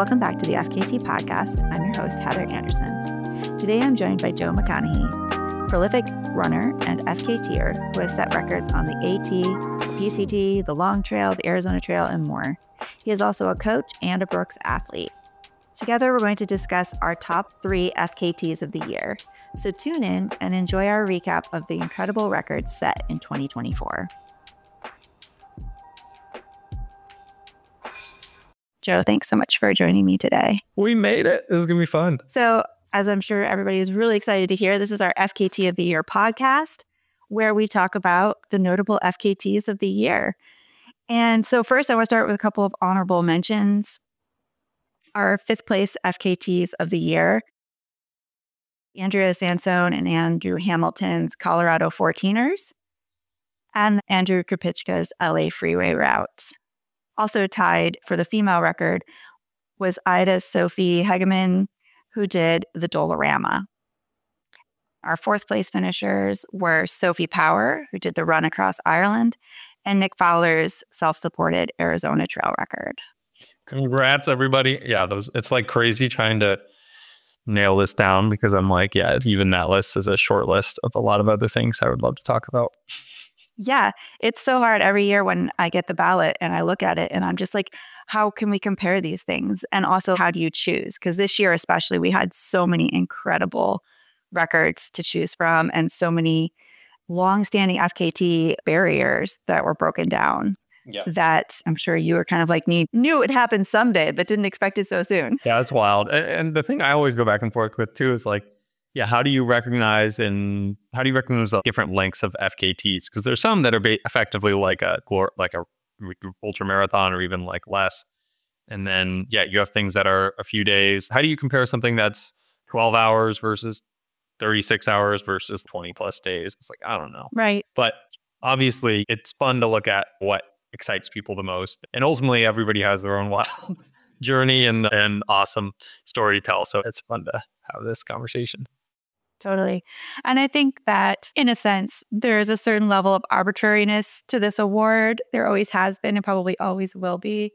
Welcome back to the FKT podcast. I'm your host, Heather Anderson. Today I'm joined by Joe McConaughey, prolific runner and FKTer who has set records on the AT, the PCT, the Long Trail, the Arizona Trail, and more. He is also a coach and a Brooks athlete. Together, we're going to discuss our top 3 FKTs of the year. So tune in and enjoy our recap of the incredible records set in 2024. Joe, thanks so much for joining me today. We made it. This is going to be fun. So, as I'm sure everybody is really excited to hear, this is our FKT of the Year podcast, where we talk about the notable FKTs of the year. And so first, I want to start with a couple of honorable mentions. Our 5th place FKTs of the year, Andrea Sansone and Andrew Hamilton's Colorado 14ers, and Andrew Krupicka's LA Freeway route. Also tied for the female record was Ida Sophie Hegeman, who did the Dolorama. Our 4th place finishers were Sophie Power, who did the run across Ireland, and Nick Fowler's self-supported Arizona Trail record. Congrats, everybody. Yeah, it's like crazy trying to nail this down because I'm like, yeah, even that list is a short list of a lot of other things I would love to talk about. Yeah, it's so hard every year when I get the ballot and I look at it and I'm just like, how can we compare these things? And also, how do you choose? Because this year especially, we had so many incredible records to choose from and so many longstanding FKT barriers that were broken down. Yeah. That I'm sure you were kind of like me, knew it would happen someday, but didn't expect it so soon. Yeah, it's wild. And the thing I always go back and forth with too is like, yeah, how do you recognize the different lengths of FKTs? Because there's some that are effectively like a ultra marathon or even like less. And then, yeah, you have things that are a few days. How do you compare something that's 12 hours versus 36 hours versus 20 plus days? It's like, I don't know. Right. But obviously, it's fun to look at what excites people the most. And ultimately, everybody has their own wild journey and awesome story to tell. So it's fun to have this conversation. Totally. And I think that, in a sense, there is a certain level of arbitrariness to this award. There always has been and probably always will be.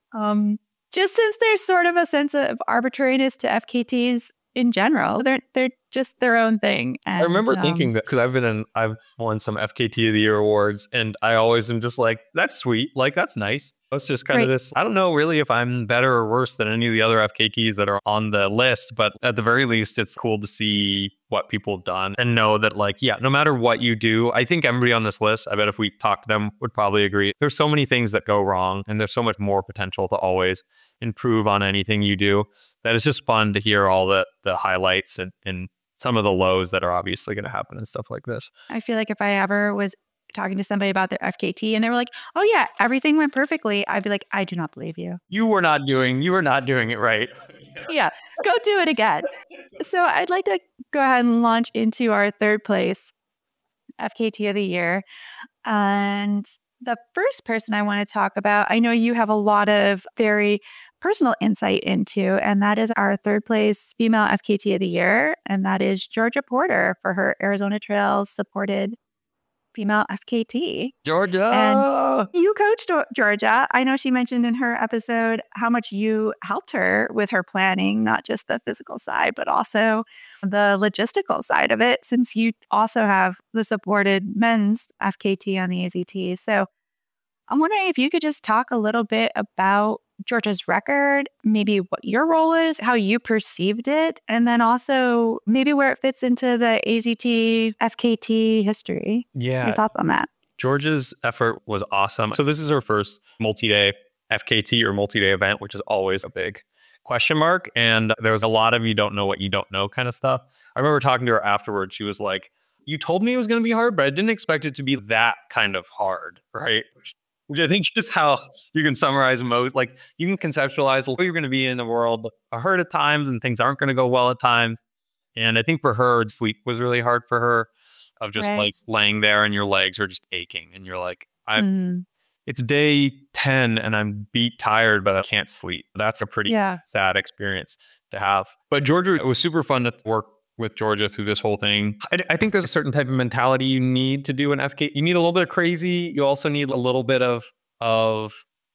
Just since there's sort of a sense of arbitrariness to FKTs in general. They're just their own thing. And, I remember thinking that because I've won some FKT of the Year awards, and I always am just like, that's sweet. Like, that's nice. It's just kind of this, I don't know really if I'm better or worse than any of the other FKTs that are on the list, but at the very least, it's cool to see what people have done and know that, like, yeah, no matter what you do, I think everybody on this list, I bet if we talked to them, would probably agree. There's so many things that go wrong, and there's so much more potential to always improve on anything you do that it's just fun to hear all the highlights and some of the lows that are obviously going to happen and stuff like this. I feel like if I ever was talking to somebody about their FKT and they were like, oh yeah, everything went perfectly, I'd be like, I do not believe you. You were not doing it right. Yeah, go do it again. So I'd like to go ahead and launch into our 3rd place FKT of the year. And the first person I want to talk about, I know you have a lot of very personal insight into, and that is our 3rd place female FKT of the year. And that is Georgia Porter for her Arizona Trail supported female FKT. Georgia! And you coached Georgia. I know she mentioned in her episode how much you helped her with her planning, not just the physical side, but also the logistical side of it, since you also have the supported men's FKT on the AZT. So I'm wondering if you could just talk a little bit about Georgia's record, maybe what your role is, how you perceived it, and then also maybe where it fits into the AZT FKT history. Yeah. Your thoughts on that? Georgia's effort was awesome. So this is her first multi-day FKT or multi-day event, which is always a big question mark. And there was a lot of you don't know what you don't know kind of stuff. I remember talking to her afterwards. She was like, you told me it was going to be hard, but I didn't expect it to be that kind of hard, right? Which I think is how you can summarize most. Like, you can conceptualize what you're going to be in the world hard at times and things aren't going to go well at times. And I think for her, sleep was really hard for her, of just like laying there and your legs are just aching. And you're like, it's day 10 and I'm beat tired, but I can't sleep. That's a pretty sad experience to have. But Georgia, it was super fun to work with Georgia through this whole thing. I think there's a certain type of mentality you need to do an FK. You need a little bit of crazy. You also need a little bit of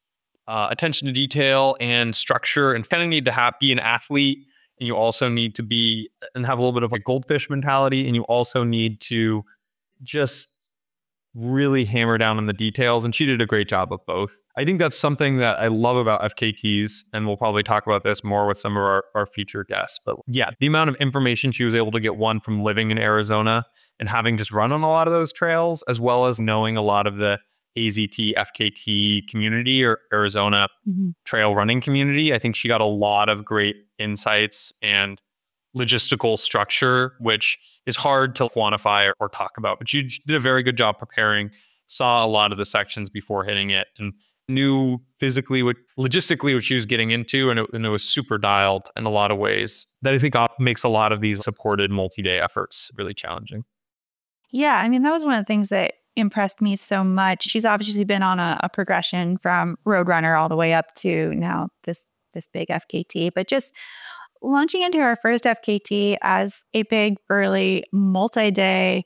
attention to detail and structure, and kind of need to be an athlete. And you also need to be and have a little bit of a goldfish mentality. And you also need to just really hammer down on the details. And she did a great job of both. I think that's something that I love about FKTs. And we'll probably talk about this more with some of our future guests. But yeah, the amount of information she was able to get, one, from living in Arizona and having just run on a lot of those trails, as well as knowing a lot of the AZT, FKT community or Arizona trail running community. I think she got a lot of great insights and logistical structure, which is hard to quantify or talk about. But you did a very good job preparing, saw a lot of the sections before hitting it, and knew physically, logistically what she was getting into. And it was super dialed in a lot of ways that I think makes a lot of these supported multi-day efforts really challenging. Yeah, I mean, that was one of the things that impressed me so much. She's obviously been on a progression from Roadrunner all the way up to now this big FKT, but just launching into her first FKT as a big, early, multi-day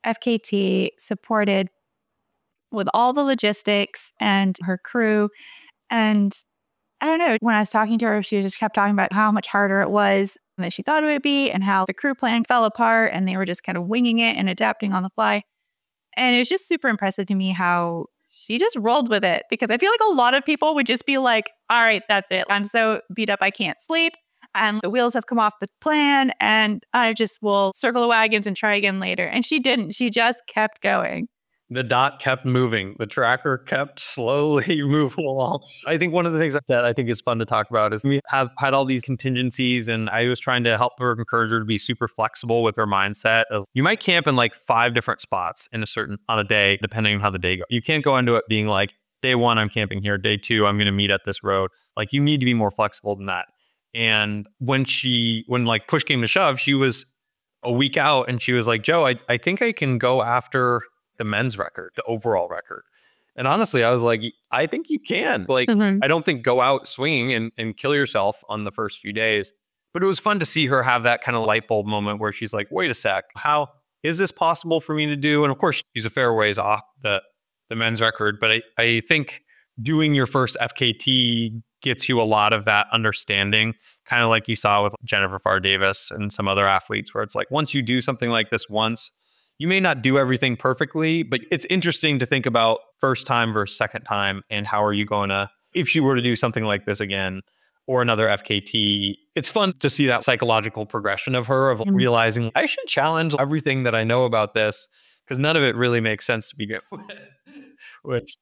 FKT supported with all the logistics and her crew. And I don't know, when I was talking to her, she just kept talking about how much harder it was than she thought it would be and how the crew plan fell apart and they were just kind of winging it and adapting on the fly. And it was just super impressive to me how she just rolled with it, because I feel like a lot of people would just be like, all right, that's it. I'm so beat up, I can't sleep. And the wheels have come off the plan and I just will circle the wagons and try again later. And she didn't. She just kept going. The dot kept moving. The tracker kept slowly moving along. I think one of the things that I think is fun to talk about is we have had all these contingencies, and I was trying to help her, encourage her to be super flexible with her mindset of, you might camp in like 5 different spots on a day, depending on how the day goes. You can't go into it being like, day 1, I'm camping here. Day 2, I'm going to meet at this road. Like, you need to be more flexible than that. And when like push came to shove, she was a week out and she was like, Joe, I think I can go after the men's record, the overall record. And honestly, I was like, I think you can. Like, I don't think go out swinging and kill yourself on the first few days. But it was fun to see her have that kind of light bulb moment where she's like, wait a sec, how is this possible for me to do? And of course, she's a fair ways off the men's record. But I think doing your first FKT gets you a lot of that understanding, kind of like you saw with Jennifer Farr Davis and some other athletes, where it's like, once you do something like this once, you may not do everything perfectly, but it's interesting to think about first time versus second time, and how are you going to, if you were to do something like this again or another FKT, it's fun to see that psychological progression of her, of realizing I should challenge everything that I know about this, because none of it really makes sense to begin with, which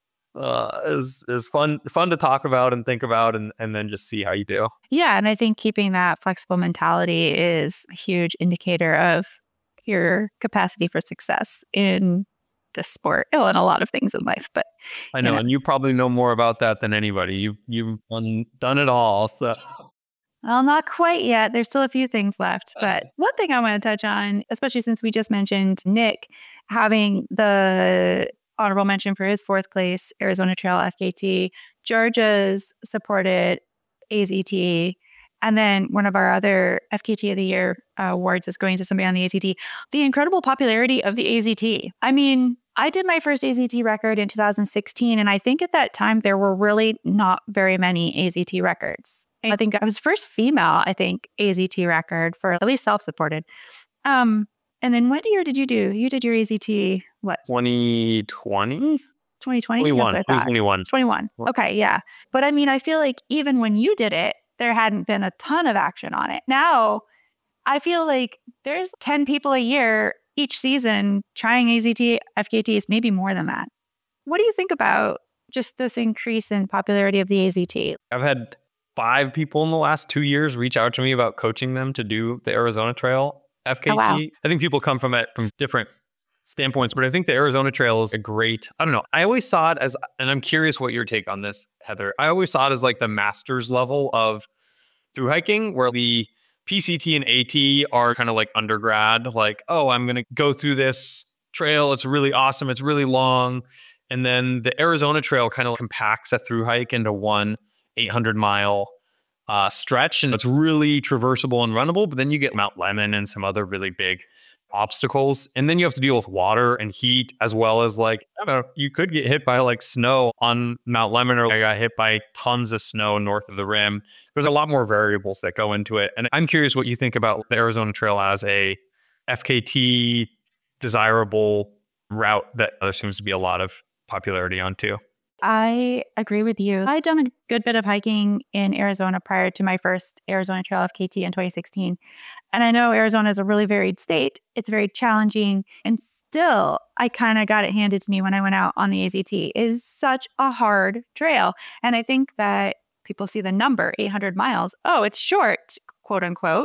is fun to talk about and think about, and then just see how you do. Yeah, and I think keeping that flexible mentality is a huge indicator of your capacity for success in this sport, and a lot of things in life. But I know, and you probably know more about that than anybody. You've done it all, so. Well, not quite yet. There's still a few things left. But one thing I want to touch on, especially since we just mentioned Nick having the honorable mention for his 4th place Arizona Trail FKT, Georgia's supported AZT, and then one of our other FKT of the Year awards is going to somebody on the AZT. The incredible popularity of the AZT. I mean, I did my first AZT record in 2016, and I think at that time there were really not very many AZT records. I think I was first female, AZT record for at least self-supported. And then what year did you do? You did your AZT, what? 2020? 2020? 21. Okay, yeah. But I mean, I feel like even when you did it, there hadn't been a ton of action on it. Now, I feel like there's 10 people a year each season trying AZT, FKTs, maybe more than that. What do you think about just this increase in popularity of the AZT? I've had 5 people in the last 2 years reach out to me about coaching them to do the Arizona Trail FKT. Oh, wow. I think people come from it from different standpoints, but I think the Arizona Trail is a great, I don't know. I always saw it as, and I'm curious what your take on this, Heather. I always saw it as like the master's level of through hiking, where the PCT and AT are kind of like undergrad, like, oh, I'm going to go through this trail. It's really awesome. It's really long. And then the Arizona Trail kind of compacts a through hike into one 800-mile stretch. And it's really traversable and runnable. But then you get Mount Lemmon and some other really big obstacles. And then you have to deal with water and heat, as well as like, I don't know, you could get hit by like snow on Mount Lebanon, or I got hit by tons of snow north of the rim. There's a lot more variables that go into it. And I'm curious what you think about the Arizona Trail as a FKT desirable route that there seems to be a lot of popularity on too. I agree with you. I'd done a good bit of hiking in Arizona prior to my first Arizona Trail FKT in 2016. And I know Arizona is a really varied state. It's very challenging. And still, I kind of got it handed to me when I went out on the AZT. It is such a hard trail. And I think that people see the number 800 miles. Oh, it's short, quote unquote.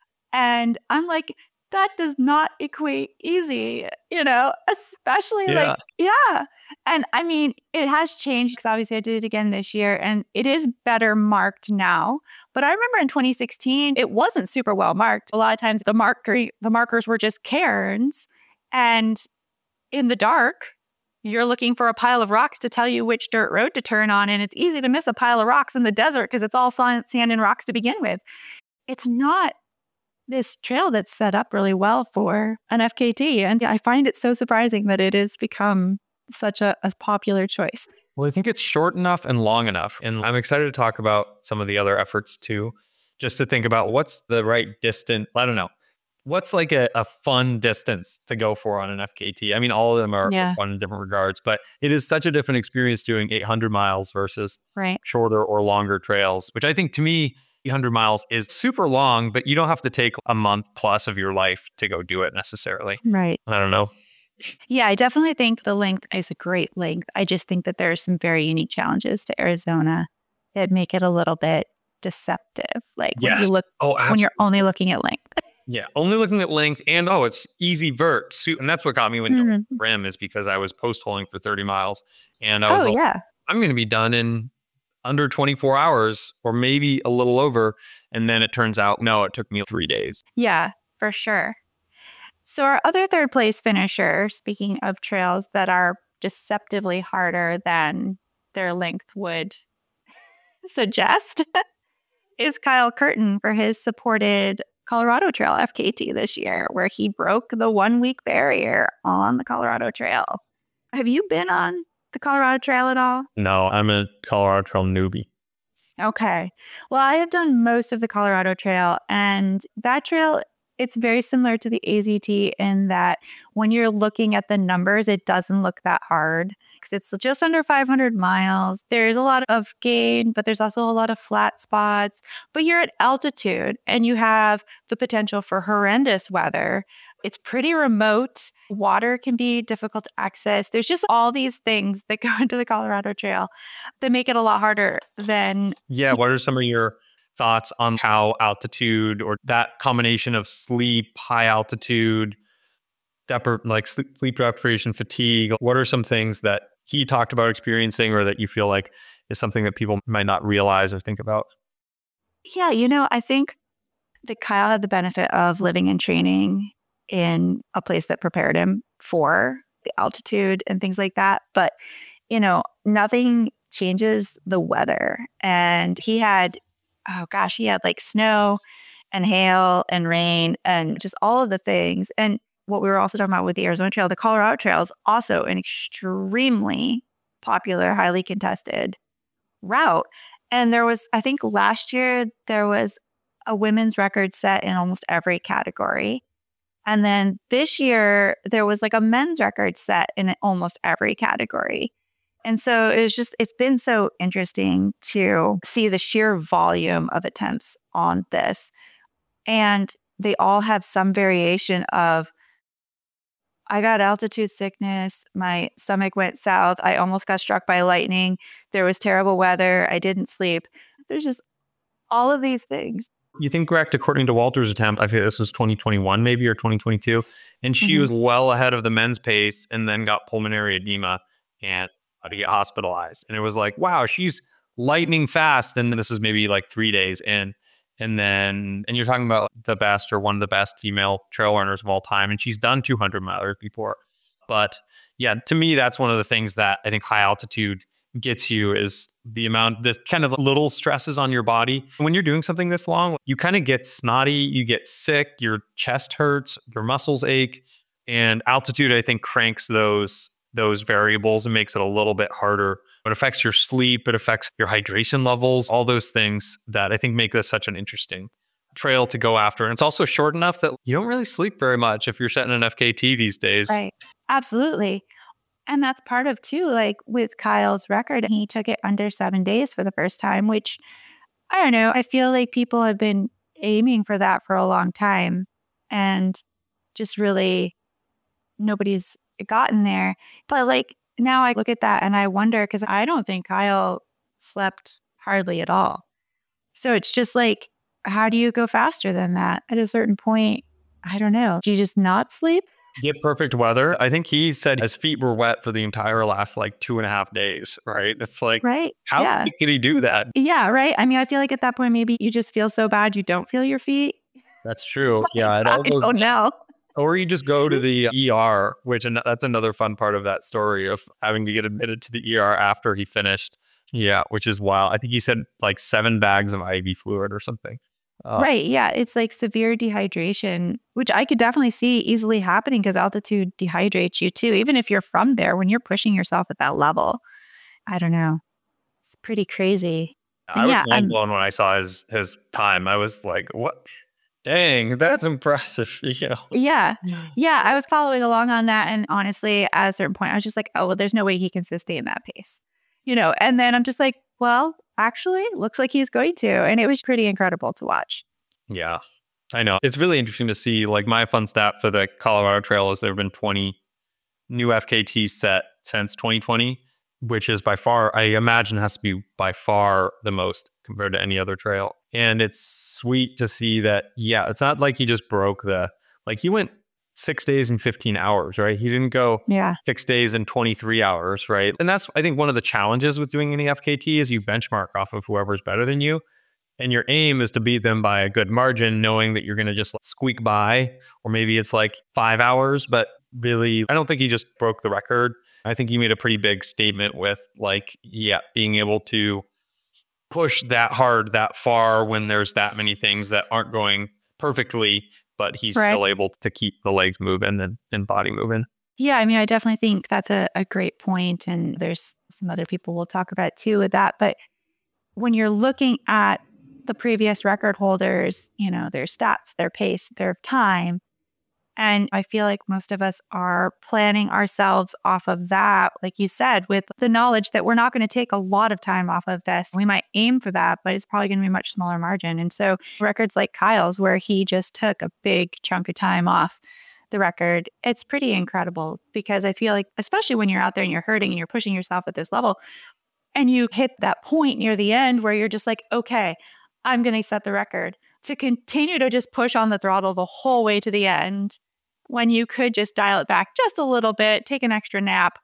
And I'm like, that does not equate easy, especially yeah. And I mean, it has changed because obviously I did it again this year and it is better marked now. But I remember in 2016, it wasn't super well marked. A lot of times the markers were just cairns, and in the dark, you're looking for a pile of rocks to tell you which dirt road to turn on. And it's easy to miss a pile of rocks in the desert because it's all sand and rocks to begin with. It's not this trail that's set up really well for an FKT. And I find it so surprising that it has become such a popular choice. Well, I think it's short enough and long enough. And I'm excited to talk about some of the other efforts too, just to think about what's the right distance. I don't know. What's like a fun distance to go for on an FKT? I mean, all of them are fun in different regards, but it is such a different experience doing 800 miles versus shorter or longer trails, which I think to me, 800 miles is super long, but you don't have to take a month plus of your life to go do it necessarily. Right. I don't know. Yeah, I definitely think the length is a great length. I just think that there are some very unique challenges to Arizona that make it a little bit deceptive. Like when you look, when you're only looking at length. Yeah, only looking at length, and it's easy vert. And that's what got me when rim is because I was post-holing for 30 miles. And I was I'm going to be done in under 24 hours or maybe a little over. And then it turns out, no, it took me 3 days. Yeah, for sure. So our other third place finisher, speaking of trails that are deceptively harder than their length would suggest, is Kyle Curtin for his supported Colorado Trail FKT this year, where he broke the 1 week barrier on the Colorado Trail. Have you been on the Colorado Trail at all? No, I'm a Colorado Trail newbie. Okay. Well, I have done most of the Colorado Trail, and that trail, it's very similar to the AZT in that when you're looking at the numbers, it doesn't look that hard because it's just under 500 miles. There's a lot of gain, but there's also a lot of flat spots. But you're at altitude and you have the potential for horrendous weather. It's pretty remote. Water can be difficult to access. There's just all these things that go into the Colorado Trail that make it a lot harder than... Yeah, what are some of your thoughts on how altitude or that combination of sleep, high altitude, sleep deprivation, fatigue? What are some things that he talked about experiencing or that you feel like is something that people might not realize or think about? Yeah, I think that Kyle had the benefit of living and training in a place that prepared him for the altitude and things like that. But, nothing changes the weather. And he had like snow and hail and rain and just all of the things. And what we were also talking about with the Arizona Trail, the Colorado Trail is also an extremely popular, highly contested route. And there was, I think last year, there was a women's record set in almost every category. And then this year, there was like a men's record set in almost every category. And so it's been so interesting to see the sheer volume of attempts on this. And they all have some variation of, I got altitude sickness, my stomach went south, I almost got struck by lightning, there was terrible weather, I didn't sleep. There's just all of these things. You think back according to Walter's attempt, I think this was 2021 maybe or 2022, and she was well ahead of the men's pace and then got pulmonary edema and had to get hospitalized. And it was like, wow, she's lightning fast. And this is maybe like 3 days in. And you're talking about the best or one of the best female trail runners of all time. And she's done 200 milers before. But yeah, to me, that's one of the things that I think high altitude gets you is the kind of little stresses on your body. When you're doing something this long, you kind of get snotty, you get sick, your chest hurts, your muscles ache. And altitude, I think, cranks those variables and makes it a little bit harder. It affects your sleep, it affects your hydration levels, all those things that I think make this such an interesting trail to go after. And it's also short enough that you don't really sleep very much if you're setting an FKT these days. Right. Absolutely. And that's part of too, like with Kyle's record, he took it under 7 days for the first time, which I don't know. I feel like people have been aiming for that for a long time and just really nobody's gotten there. But like now I look at that and I wonder, because I don't think Kyle slept hardly at all. So it's just like, how do you go faster than that? At a certain point, I don't know. Do you just not sleep? Get perfect weather. I think he said his feet were wet for the entire last like 2.5 days, right? It's like, Right. how Yeah. could he do that? Yeah. Right. I mean, I feel like at that point, maybe you just feel so bad you don't feel your feet. That's true. Yeah. It I almost, don't know. or you just go to the ER, which that's another fun part of that story of having to get admitted to the ER after he finished. Yeah, which is wild. I think he said like 7 bags of IV fluid or something. Right. Yeah. It's like severe dehydration, which I could definitely see easily happening because altitude dehydrates you too. Even if you're from there, when you're pushing yourself at that level, I don't know. It's pretty crazy. I was mind blown when I saw his time. I was like, what? Dang, that's impressive. Yeah. Yeah. I was following along on that. And honestly, at a certain point, I was just like, oh, well, there's no way he can sustain that pace. And then I'm just like, well, actually, looks like he's going to. And it was pretty incredible to watch. Yeah, I know. It's really interesting to see. Like my fun stat for the Colorado Trail is there have been 20 new FKTs set since 2020, which is by far, I imagine, has to be by far the most compared to any other trail. And it's sweet to see that, yeah, it's not like he just broke he went 6 days and 15 hours, right? He didn't go 6 days and 23 hours, right? And that's, I think, one of the challenges with doing any FKT is you benchmark off of whoever's better than you. And your aim is to beat them by a good margin, knowing that you're going to just squeak by, or maybe it's like 5 hours. But really, I don't think he just broke the record. I think he made a pretty big statement with being able to push that hard, that far when there's that many things that aren't going perfectly, but he's still able to keep the legs moving and body moving. Yeah, I mean, I definitely think that's a great point. And there's some other people we'll talk about too with that. But when you're looking at the previous record holders, their stats, their pace, their time, and I feel like most of us are planning ourselves off of that, like you said, with the knowledge that we're not going to take a lot of time off of this. We might aim for that, but it's probably going to be a much smaller margin. And so records like Kyle's, where he just took a big chunk of time off the record, it's pretty incredible because I feel like, especially when you're out there and you're hurting and you're pushing yourself at this level and you hit that point near the end where you're just like, okay, I'm going to set the record, to continue to just push on the throttle the whole way to the end when you could just dial it back just a little bit, take an extra nap,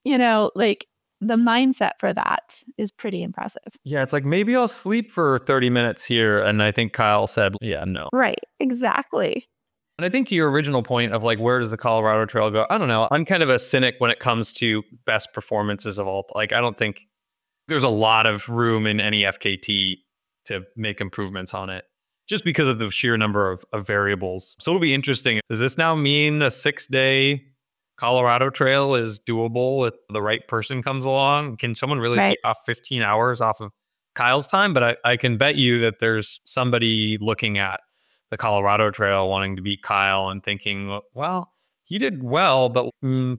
like the mindset for that is pretty impressive. Yeah, it's like, maybe I'll sleep for 30 minutes here. And I think Kyle said, yeah, no. Right, exactly. And I think to your original point of like, where does the Colorado Trail go? I don't know. I'm kind of a cynic when it comes to best performances of all. Like, I don't think there's a lot of room in any FKT to make improvements on it, just because of the sheer number of variables. So it'll be interesting. Does this now mean a 6-day Colorado Trail is doable if the right person comes along? Can someone really take off 15 hours off of Kyle's time? But I can bet you that there's somebody looking at the Colorado Trail wanting to beat Kyle and thinking, well, he did well, but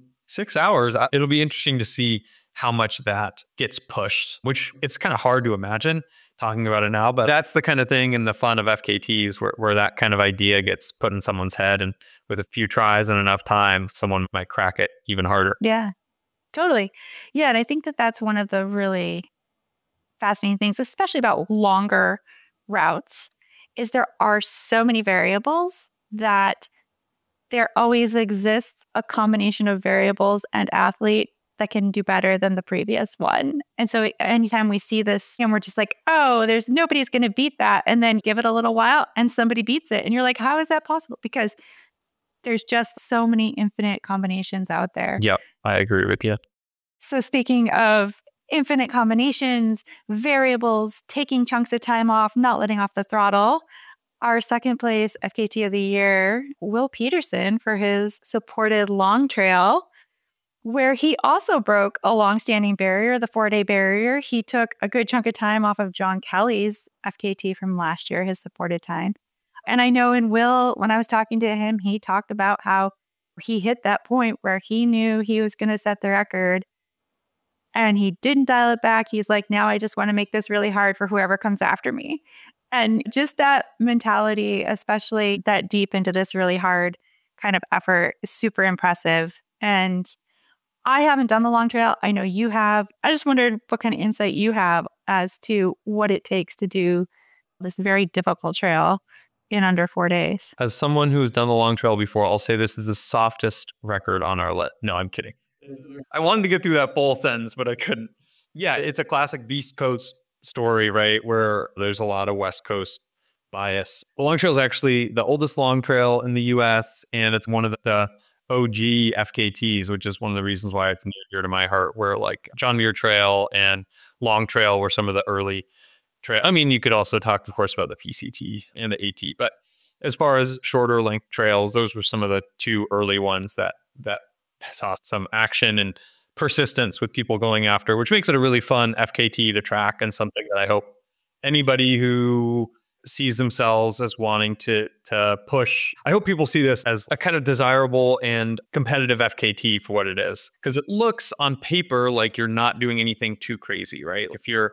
6 hours, it'll be interesting to see how much that gets pushed, which it's kind of hard to imagine talking about it now, but that's the kind of thing and the fun of FKTs where that kind of idea gets put in someone's head, and with a few tries and enough time, someone might crack it even harder. Yeah, totally. Yeah, and I think that that's one of the really fascinating things, especially about longer routes, is there are so many variables that there always exists a combination of variables and athlete that can do better than the previous one. And so anytime we see this and we're just like, oh, nobody's going to beat that. And then give it a little while and somebody beats it. And you're like, how is that possible? Because there's just so many infinite combinations out there. Yep, I agree with you. So speaking of infinite combinations, variables, taking chunks of time off, not letting off the throttle. Our second place FKT of the year, Will Peterson, for his supported long trail, where he also broke a long-standing barrier, the 4-day barrier. He took a good chunk of time off of John Kelly's FKT from last year, his supported time. And I know in Will, when I was talking to him, he talked about how he hit that point where he knew he was going to set the record and he didn't dial it back. He's like, now I just want to make this really hard for whoever comes after me. And just that mentality, especially that deep into this really hard kind of effort, is super impressive. And I haven't done the long trail. I know you have. I just wondered what kind of insight you have as to what it takes to do this very difficult trail in under 4 days. As someone who's done the long trail before, I'll say this is the softest record on our list. No, I'm kidding. I wanted to get through that full sentence, but I couldn't. Yeah, it's a classic Beast Coast story, right? Where there's a lot of West Coast bias. The long trail is actually the oldest long trail in the US, and it's one of the OG FKTs, which is one of the reasons why it's near dear to my heart, where like John Muir Trail and Long Trail were some of the early trail. I mean, you could also talk, of course, about the PCT and the AT, but as far as shorter length trails, those were some of the two early ones that saw some action and persistence with people going after, which makes it a really fun FKT to track and something that I hope anybody who sees themselves as wanting to push. I hope people see this as a kind of desirable and competitive FKT for what it is, because it looks on paper like you're not doing anything too crazy, right? If you're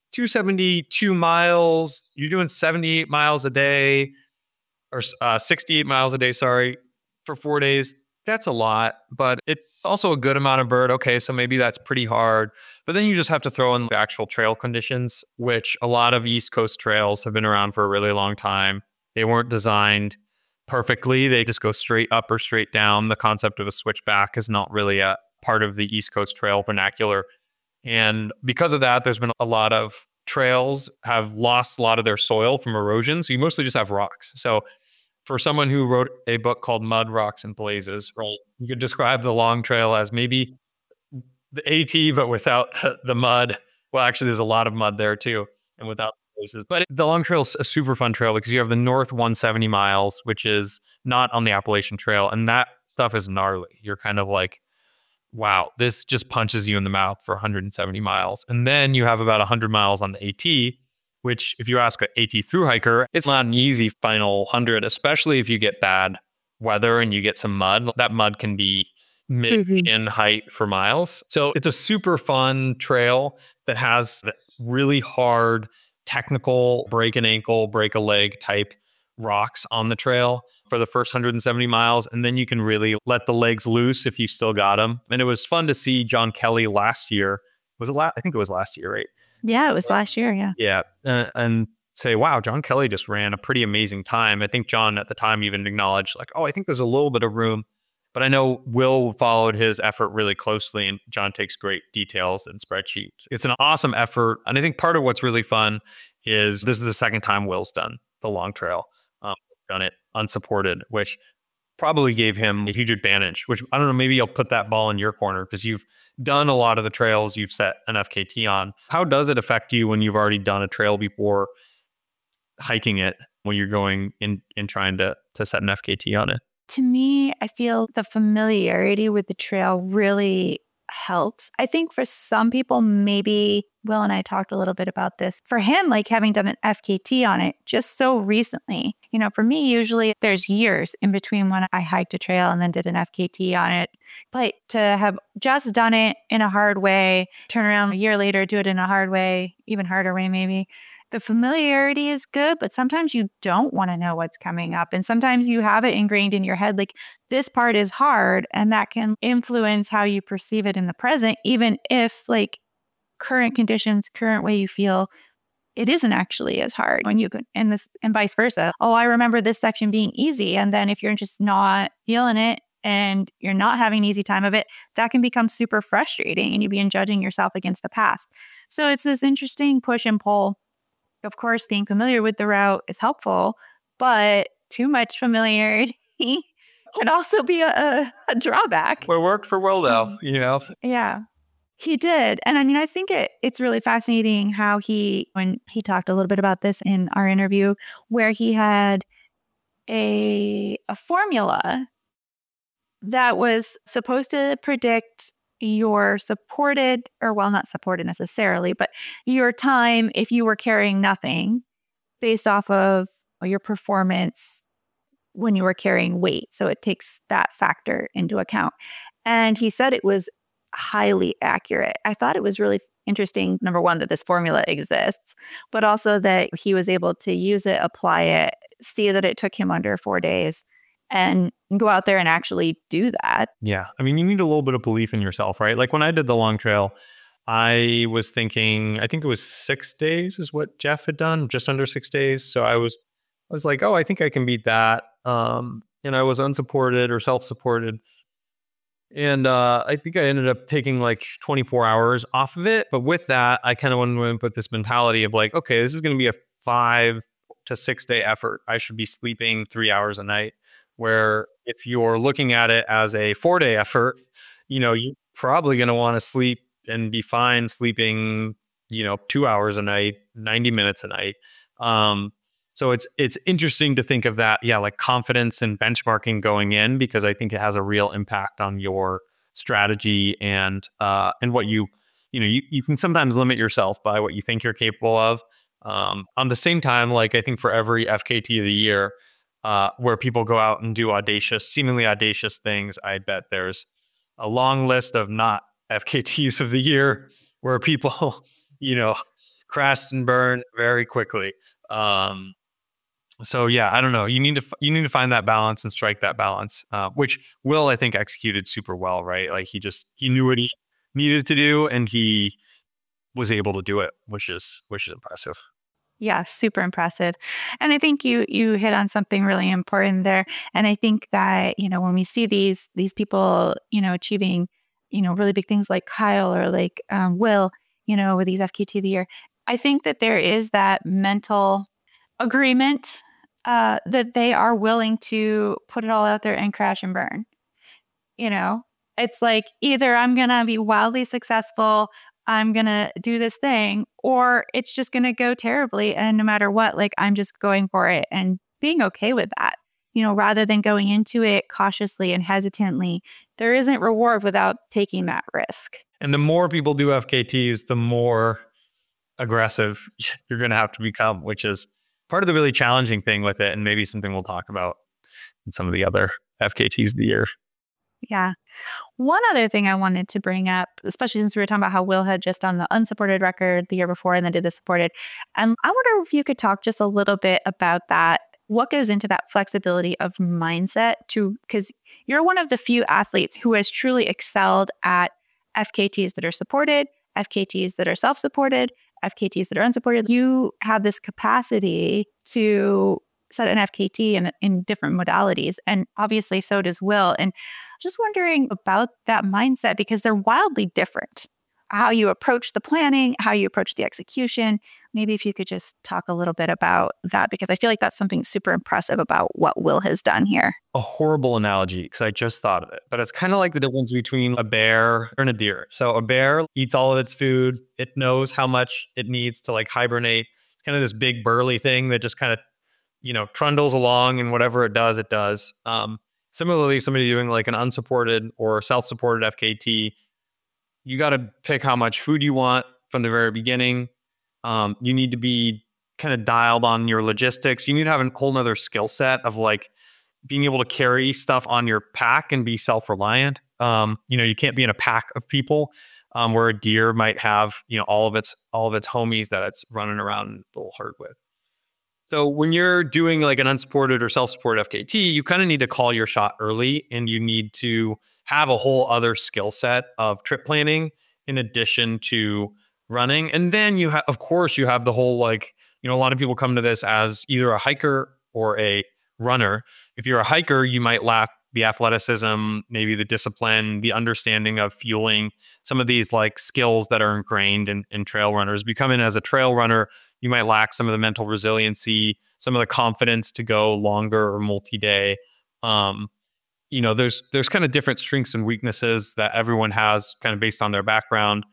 272 miles, you're doing 78 miles a day, or 68 miles a day, sorry, for 4 days. That's a lot, but it's also a good amount of bird. Okay, so maybe that's pretty hard. But then you just have to throw in the actual trail conditions, which a lot of East Coast trails have been around for a really long time. They weren't designed perfectly. They just go straight up or straight down. The concept of a switchback is not really a part of the East Coast trail vernacular. And because of that, there's been a lot of trails have lost a lot of their soil from erosion. So you mostly just have rocks. So for someone who wrote a book called Mud, Rocks, and Blazes, right, you could describe the long trail as maybe the AT, but without the mud. Well, actually, there's a lot of mud there too, and without the blazes. But the long trail is a super fun trail because you have the North 170 miles, which is not on the Appalachian Trail. And that stuff is gnarly. You're kind of like, wow, this just punches you in the mouth for 170 miles. And then you have about 100 miles on the AT, which if you ask an AT thru hiker, it's not an easy final 100, especially if you get bad weather and you get some mud. That mud can be mid-shin height for miles. So it's a super fun trail that has really hard technical break an ankle, break a leg type rocks on the trail for the first 170 miles. And then you can really let the legs loose if you still got them. And it was fun to see John Kelly last year. Was it I think it was last year, right? Yeah, it was last year. Yeah. Yeah. And say, wow, John Kelly just ran a pretty amazing time. I think John at the time even acknowledged like, oh, I think there's a little bit of room. But I know Will followed his effort really closely, and John takes great details and spreadsheets. It's an awesome effort. And I think part of what's really fun is this is the second time Will's done the long trail, done it unsupported, which probably gave him a huge advantage, which I don't know, maybe I'll put that ball in your corner because you've done a lot of the trails you've set an FKT on. How does it affect you when you've already done a trail before hiking it, when you're going in and trying to set an FKT on it? To me, I feel the familiarity with the trail really helps. I think for some people, maybe Will and I talked a little bit about this. For him, like having done an FKT on it just so recently, for me, usually there's years in between when I hiked a trail and then did an FKT on it. But to have just done it in a hard way, turn around a year later, do it in a hard way, even harder way, maybe. The familiarity is good, but sometimes you don't want to know what's coming up. And sometimes you have it ingrained in your head, like this part is hard, and that can influence how you perceive it in the present, even if like current conditions, current way you feel, it isn't actually as hard when you could, and vice versa. Oh, I remember this section being easy. And then if you're just not feeling it and you're not having an easy time of it, that can become super frustrating and you begin judging yourself against the past. So it's this interesting push and pull. Of course, being familiar with the route is helpful, but too much familiarity can also be a drawback. What worked for Will, though, Yeah. He did. And I mean, I think it's really fascinating how when he talked a little bit about this in our interview, where he had a formula that was supposed to predict your supported, or well, not supported necessarily, but your time if you were carrying nothing based off of your performance when you were carrying weight. So it takes that factor into account. And he said it was highly accurate. I thought it was really interesting, number one, that this formula exists, but also that he was able to use it, apply it, see that it took him under 4 days, and go out there and actually do that. Yeah. I mean, you need a little bit of belief in yourself, right? Like when I did the long trail, I was thinking, I think it was 6 days is what Jeff had done, just under 6 days. So I was like, oh, I think I can beat that. And I was unsupported or self-supported. And I think I ended up taking like 24 hours off of it. But with that, I kind of went with this mentality of like, okay, this is going to be a 5 to 6 day effort. I should be sleeping 3 hours a night. Where if you're looking at it as a 4 day effort, you're probably going to want to sleep and be fine sleeping, 2 hours a night, 90 minutes a night. So it's interesting to think of that, like confidence and benchmarking going in, because I think it has a real impact on your strategy and what you can sometimes limit yourself by what you think you're capable of. On the same time, like I think for every FKT of the year, where people go out and do seemingly audacious things, I bet there's a long list of not FKTs of the year where people, crashed and burned very quickly. So yeah, I don't know. You need to find that balance and strike that balance, which Will, I think, executed super well, right? Like he knew what he needed to do and he was able to do it, which is impressive. Yeah, super impressive. And I think you hit on something really important there. And I think that, when we see these people, achieving, really big things like Kyle or like Will, with these FKT of the year, I think that there is that mental agreement that they are willing to put it all out there and crash and burn. It's like either I'm going to be wildly successful, I'm going to do this thing, or it's just going to go terribly. And no matter what, like I'm just going for it and being okay with that, rather than going into it cautiously and hesitantly. There isn't reward without taking that risk. And the more people do FKTs, the more aggressive you're going to have to become, which is part of the really challenging thing with it. And maybe something we'll talk about in some of the other FKTs of the year. Yeah. One other thing I wanted to bring up, especially since we were talking about how Will had just done the unsupported record the year before and then did the supported. And I wonder if you could talk just a little bit about that. What goes into that flexibility of mindset because you're one of the few athletes who has truly excelled at FKTs that are supported, FKTs that are self-supported, FKTs that are unsupported. You have this capacity to set an FKT in different modalities. And obviously so does Will. And just wondering about that mindset, because they're wildly different. How you approach the planning, how you approach the execution. Maybe if you could just talk a little bit about that, because I feel like that's something super impressive about what Will has done here. A horrible analogy, because I just thought of it, but it's kind of like the difference between a bear and a deer. So a bear eats all of its food. It knows how much it needs to like hibernate. It's kind of this big burly thing that just kind of, trundles along, and whatever it does, it does. Similarly, somebody doing like an unsupported or self-supported FKT, you got to pick how much food you want from the very beginning. You need to be kind of dialed on your logistics. You need to have a whole nother skill set of like being able to carry stuff on your pack and be self-reliant. You can't be in a pack of people where a deer might have, all of its homies that it's running around in a little herd with. So when you're doing like an unsupported or self-supported FKT, you kind of need to call your shot early, and you need to have a whole other skill set of trip planning in addition to running. And then you have the whole like, a lot of people come to this as either a hiker or a runner. If you're a hiker, you might lack the athleticism, maybe the discipline, the understanding of fueling, some of these like skills that are ingrained in trail runners. If you come in as a trail runner, you might lack some of the mental resiliency, some of the confidence to go longer or multi-day. there's kind of different strengths and weaknesses that everyone has kind of based on their background.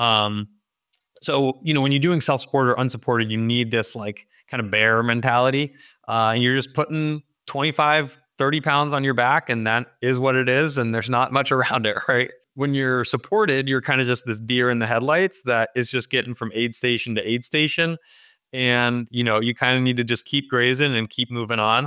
So, when you're doing self-supported or unsupported, you need this like kind of bear mentality. And you're just putting 25, 30 pounds on your back, and that is what it is. And there's not much around it, right? When you're supported, you're kind of just this deer in the headlights that is just getting from aid station to aid station. And, you kind of need to just keep grazing and keep moving on.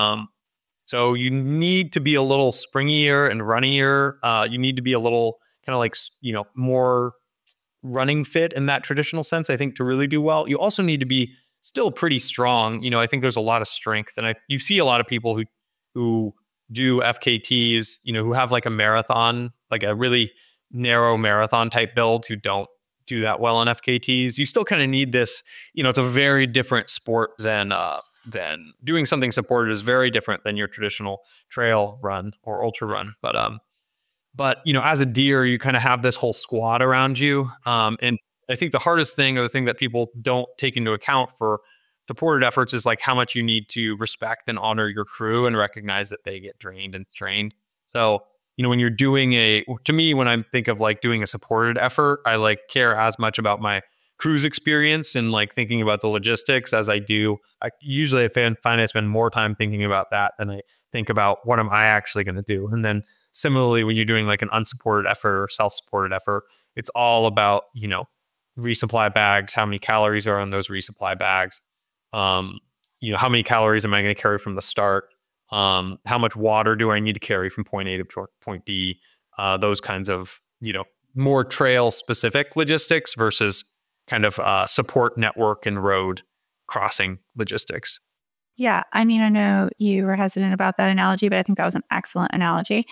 So you need to be a little springier and runnier. You need to be a little kind of like, more running fit in that traditional sense, I think, to really do well. You also need to be still pretty strong. I think there's a lot of strength. And you see a lot of people who do FKTs, who have like a marathon, like a really narrow marathon type build, who don't do that well in FKTs. You still kind of need this, it's a very different sport than doing something supported is very different than your traditional trail run or ultra run. But as a deer, you kind of have this whole squad around you. And I think the hardest thing, or the thing that people don't take into account for supported efforts, is like how much you need to respect and honor your crew and recognize that they get drained and strained. So, when you're doing to me, when I think of like doing a supported effort, I like care as much about my crew's experience and like thinking about the logistics as I do. I find I spend more time thinking about that than I think about what am I actually going to do. And then similarly, when you're doing like an unsupported effort or self-supported effort, it's all about, resupply bags, how many calories are on those resupply bags, how many calories am I going to carry from the start, how much water do I need to carry from point A to point B, those kinds of, more trail specific logistics versus kind of support network and road crossing logistics. Yeah. I mean, I know you were hesitant about that analogy, but I think that was an excellent analogy.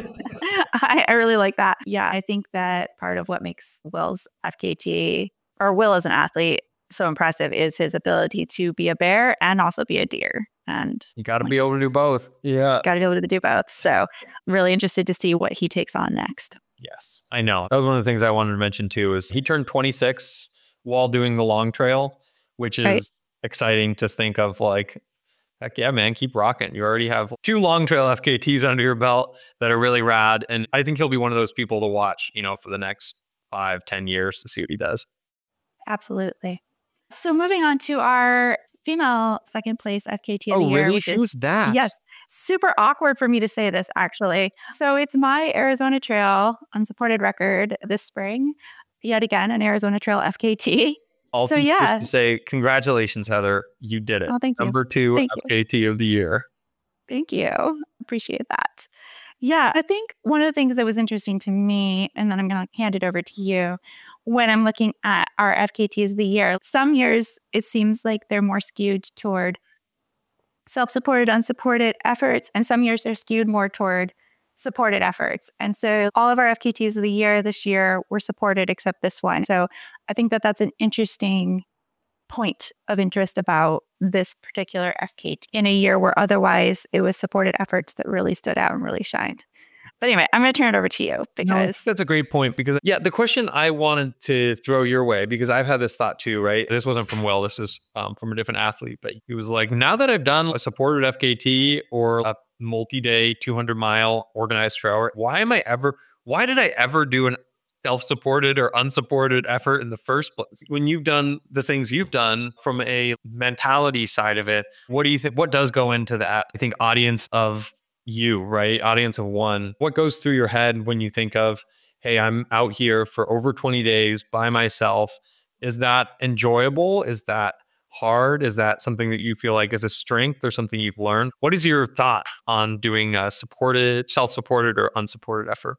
I really like that. Yeah. I think that part of what makes Will's FKT, or Will as an athlete, so impressive is his ability to be a bear and also be a deer. And you got to be able to do both. Yeah. Got to be able to do both. So I'm really interested to see what he takes on next. Yes, I know. That was one of the things I wanted to mention too, is he turned 26 while doing the long trail, which is exciting to think of. Like, heck yeah, man, keep rocking. You already have 2 long trail FKTs under your belt that are really rad. And I think he'll be one of those people to watch, for the next 5-10 years to see what he does. Absolutely. So moving on to our female second place FKT of the year. Oh, really? Who's that? Yes. Super awkward for me to say this, actually. So it's my Arizona Trail unsupported record this spring. Yet again, an Arizona Trail FKT. Just to say, congratulations, Heather. You did it. Oh, thank you. Number 2 FKT of the year. Thank you. Appreciate that. Yeah, I think one of the things that was interesting to me, and then I'm going to hand it over to you, when I'm looking at our FKTs of the year, some years it seems like they're more skewed toward self-supported, unsupported efforts, and some years they're skewed more toward supported efforts. And so all of our FKTs of the year this year were supported except this one. So I think that that's an interesting point of interest about this particular FKT in a year where otherwise it was supported efforts that really stood out and really shined. But anyway, I'm going to turn it over to you because that's a great point. Because the question I wanted to throw your way, because I've had this thought too, right? This wasn't from Will, this is from a different athlete, but he was like, now that I've done a supported FKT or a multi-day 200-mile organized trail, why did I ever do an self-supported or unsupported effort in the first place? When you've done the things you've done from a mentality side of it, what do you think? What does go into that? I think audience of you, right? Audience of one. What goes through your head when you think of, hey, I'm out here for over 20 days by myself? Is that enjoyable? Is that hard? Is that something that you feel like is a strength or something you've learned? What is your thought on doing a supported, self-supported or unsupported effort?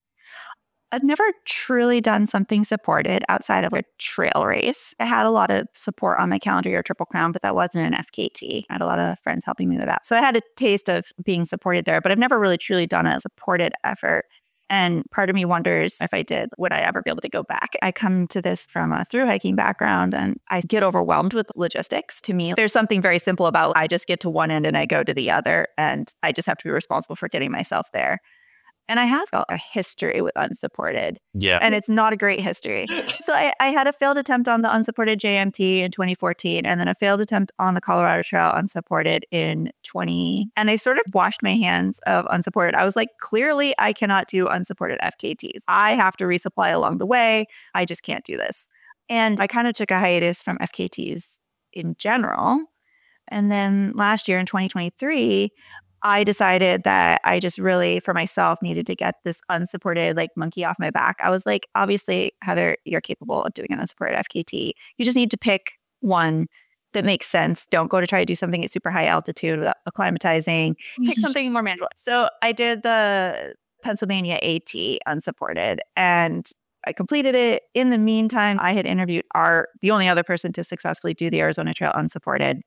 I've never truly done something supported outside of a trail race. I had a lot of support on my calendar year Triple Crown, but that wasn't an FKT. I had a lot of friends helping me with that. So I had a taste of being supported there, but I've never really truly done a supported effort. And part of me wonders if I did, would I ever be able to go back? I come to this from a thru hiking background and I get overwhelmed with logistics. To me, there's something very simple about I just get to one end and I go to the other and I just have to be responsible for getting myself there. And I have a history with unsupported. Yeah. And it's not a great history. So I had a failed attempt on the unsupported JMT in 2014, and then a failed attempt on the Colorado Trail unsupported in 20. And I sort of washed my hands of unsupported. I was like, clearly I cannot do unsupported FKTs. I have to resupply along the way. I just can't do this. And I kind of took a hiatus from FKTs in general. And then last year in 2023, I decided that I just really, for myself, needed to get this unsupported like monkey off my back. I was like, obviously, Heather, you're capable of doing an unsupported FKT. You just need to pick one that makes sense. Don't go to try to do something at super high altitude without acclimatizing. Pick something more manageable. So I did the Pennsylvania AT unsupported, and I completed it. In the meantime, I had interviewed the only other person to successfully do the Arizona Trail unsupported.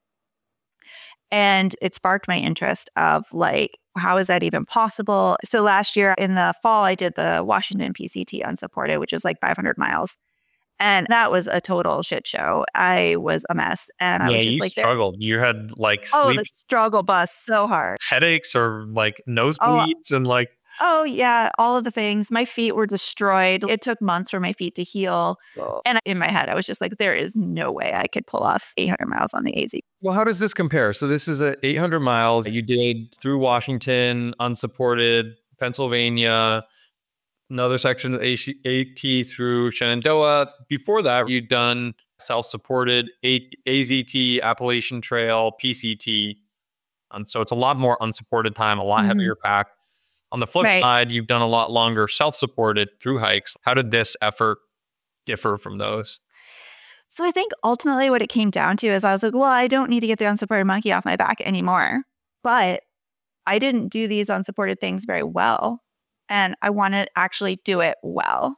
And it sparked my interest of like, how is that even possible? So last year in the fall, I did the Washington PCT unsupported, which is like 500 miles. And that was a total shit show. I was a mess. And I was just you like, struggled. You had like oh, sleep the struggle bus so hard. headaches or like nosebleeds and like. Oh, yeah, all of the things. My feet were destroyed. It took months for my feet to heal. And in my head, I was just like, there is no way I could pull off 800 miles on the AZ. Well, how does this compare? So this is 800 miles you did through Washington, unsupported, Pennsylvania, another section of AT through Shenandoah. Before that, you'd done self-supported AZT, Appalachian Trail, PCT. And so it's a lot more unsupported time, a lot heavier pack. On the flip side, you've done a lot longer self-supported through hikes. How did this effort differ from those? So I think ultimately what it came down to is I was like, well, I don't need to get the unsupported monkey off my back anymore. But I didn't do these unsupported things very well. And I want to actually do it well.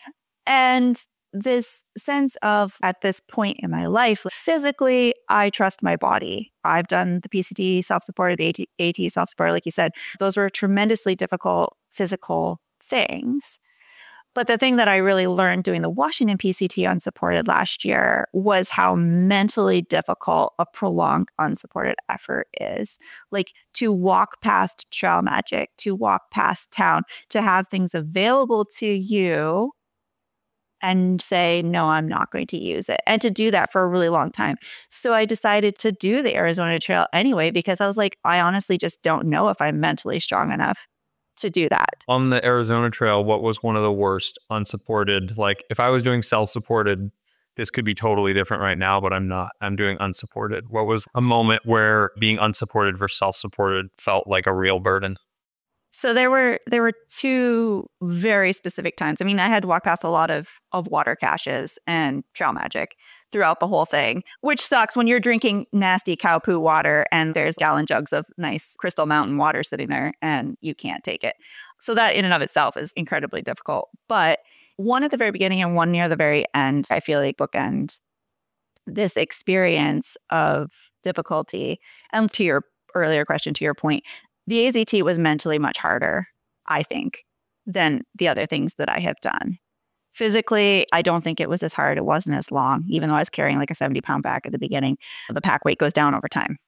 And this sense of, at this point in my life, physically, I trust my body. I've done the PCT self-supported, the AT self-supported, like you said. Those were tremendously difficult physical things. But the thing that I really learned doing the Washington PCT unsupported last year was how mentally difficult a prolonged unsupported effort is. Like to walk past Trail Magic, to walk past town, to have things available to you and say, no, I'm not going to use it. And to do that for a really long time. So I decided to do the Arizona Trail anyway, because I was like, I honestly just don't know if I'm mentally strong enough to do that. On the Arizona Trail, what was one of the worst unsupported? Like if I was doing self-supported, this could be totally different right now, but I'm not. I'm doing unsupported. What was a moment where being unsupported versus self-supported felt like a real burden? So there were two very specific times. I mean, I had to walk past a lot of water caches and Trail Magic throughout the whole thing, which sucks when you're drinking nasty cow poo water and there's gallon jugs of nice Crystal Mountain water sitting there and you can't take it. So that in and of itself is incredibly difficult. But one at the very beginning and one near the very end, I feel like bookend this experience of difficulty. And to your earlier question, to your point, the AZT was mentally much harder, I think, than the other things that I have done. Physically, I don't think it was as hard. It wasn't as long, even though I was carrying like a 70-pound pack at the beginning. The pack weight goes down over time.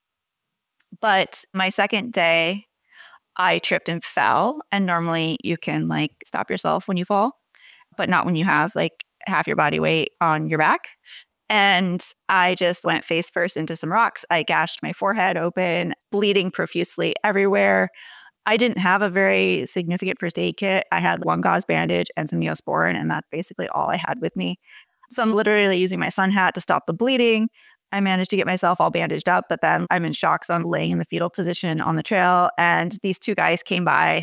But my second day, I tripped and fell. And normally you can like stop yourself when you fall, but not when you have like half your body weight on your back. And I just went face first into some rocks. I gashed my forehead open, bleeding profusely everywhere. I didn't have a very significant first aid kit. I had one gauze bandage and some Neosporin, and that's basically all I had with me. So I'm literally using my sun hat to stop the bleeding. I managed to get myself all bandaged up, but then I'm in shock, so I'm laying in the fetal position on the trail. And these two guys came by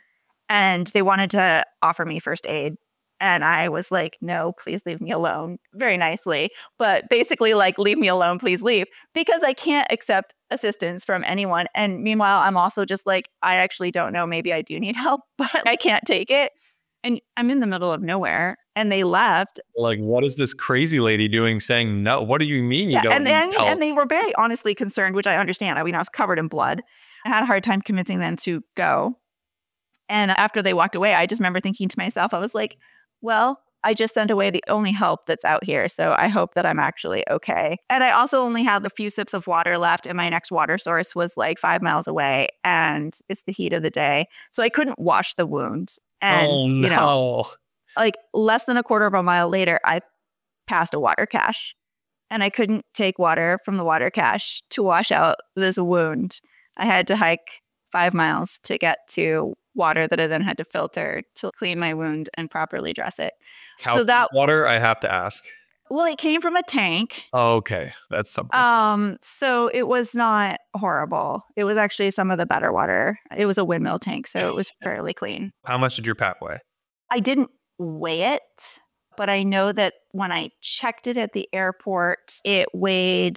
and they wanted to offer me first aid. And I was like, no, please leave me alone, very nicely. But basically like, leave me alone, please leave, because I can't accept assistance from anyone. And meanwhile, I'm also just like, I actually don't know, maybe I do need help, but I can't take it. And I'm in the middle of nowhere and they left. Like, what is this crazy lady doing saying no? What do you mean you don't need help? And they were very honestly concerned, which I understand. I mean, I was covered in blood. I had a hard time convincing them to go. And after they walked away, I just remember thinking to myself, I was like, well, I just sent away the only help that's out here. So I hope that I'm actually okay. And I also only had a few sips of water left, and my next water source was like 5 miles away, and it's the heat of the day. So I couldn't wash the wound. And, Oh no. like less than a quarter of a mile later, I passed a water cache, and I couldn't take water from the water cache to wash out this wound. I had to hike 5 miles to get to water that I then had to filter to clean my wound and properly dress it. How's that water? I have to ask. Well, it came from a tank. Oh, okay. That's something. So it was not horrible. It was actually some of the better water. It was a windmill tank, so it was fairly clean. How much did your Pat weigh? I didn't weigh it, but I know that when I checked it at the airport, it weighed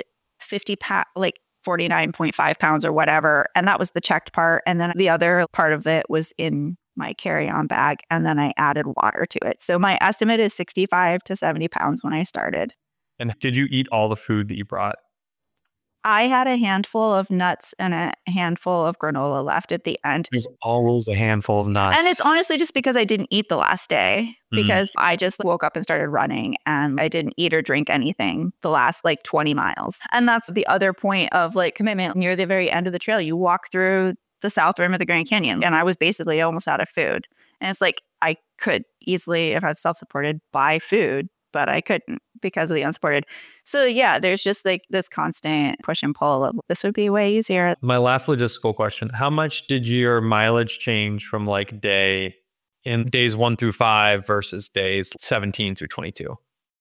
49.5 pounds or whatever. And that was the checked part. And then the other part of it was in my carry-on bag. And then I added water to it. So my estimate is 65 to 70 pounds when I started. And did you eat all the food that you brought? I had a handful of nuts and a handful of granola left at the end. There's always a handful of nuts. And it's honestly just because I didn't eat the last day, because I just woke up and started running, and I didn't eat or drink anything the last like 20 miles. And that's the other point of like commitment. Near the very end of the trail, you walk through the south rim of the Grand Canyon, and I was basically almost out of food. And it's like I could easily, if I was self-supported, buy food, but I couldn't because of the unsupported. So yeah, there's just like this constant push and pull of this would be way easier. My last logistical question, how much did your mileage change from like days 1 through 5 versus days 17 through 22?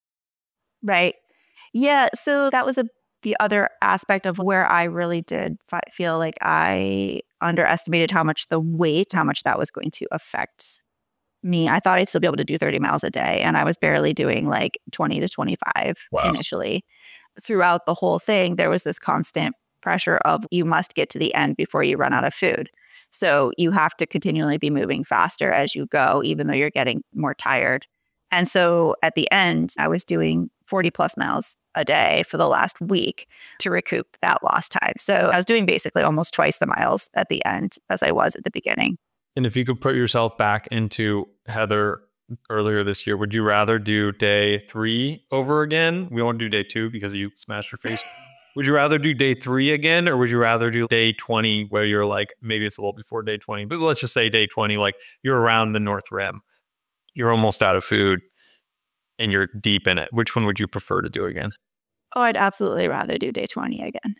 Right. Yeah. So that was the other aspect of where I really did feel like I underestimated how much that was going to affect me. I thought I'd still be able to do 30 miles a day, and I was barely doing like 20 to 25 initially. Throughout the whole thing, there was this constant pressure of you must get to the end before you run out of food. So you have to continually be moving faster as you go, even though you're getting more tired. And so at the end, I was doing 40 plus miles a day for the last week to recoup that lost time. So I was doing basically almost twice the miles at the end as I was at the beginning. And if you could put yourself back into Heather earlier this year, would you rather do day 3 over again? We won't do day 2 because you smashed your face. Would you rather do day 3 again, or would you rather do day 20 where you're like, maybe it's a little before day 20, but let's just say day 20, like you're around the North Rim, you're almost out of food, and you're deep in it. Which one would you prefer to do again? Oh, I'd absolutely rather do day 20 again.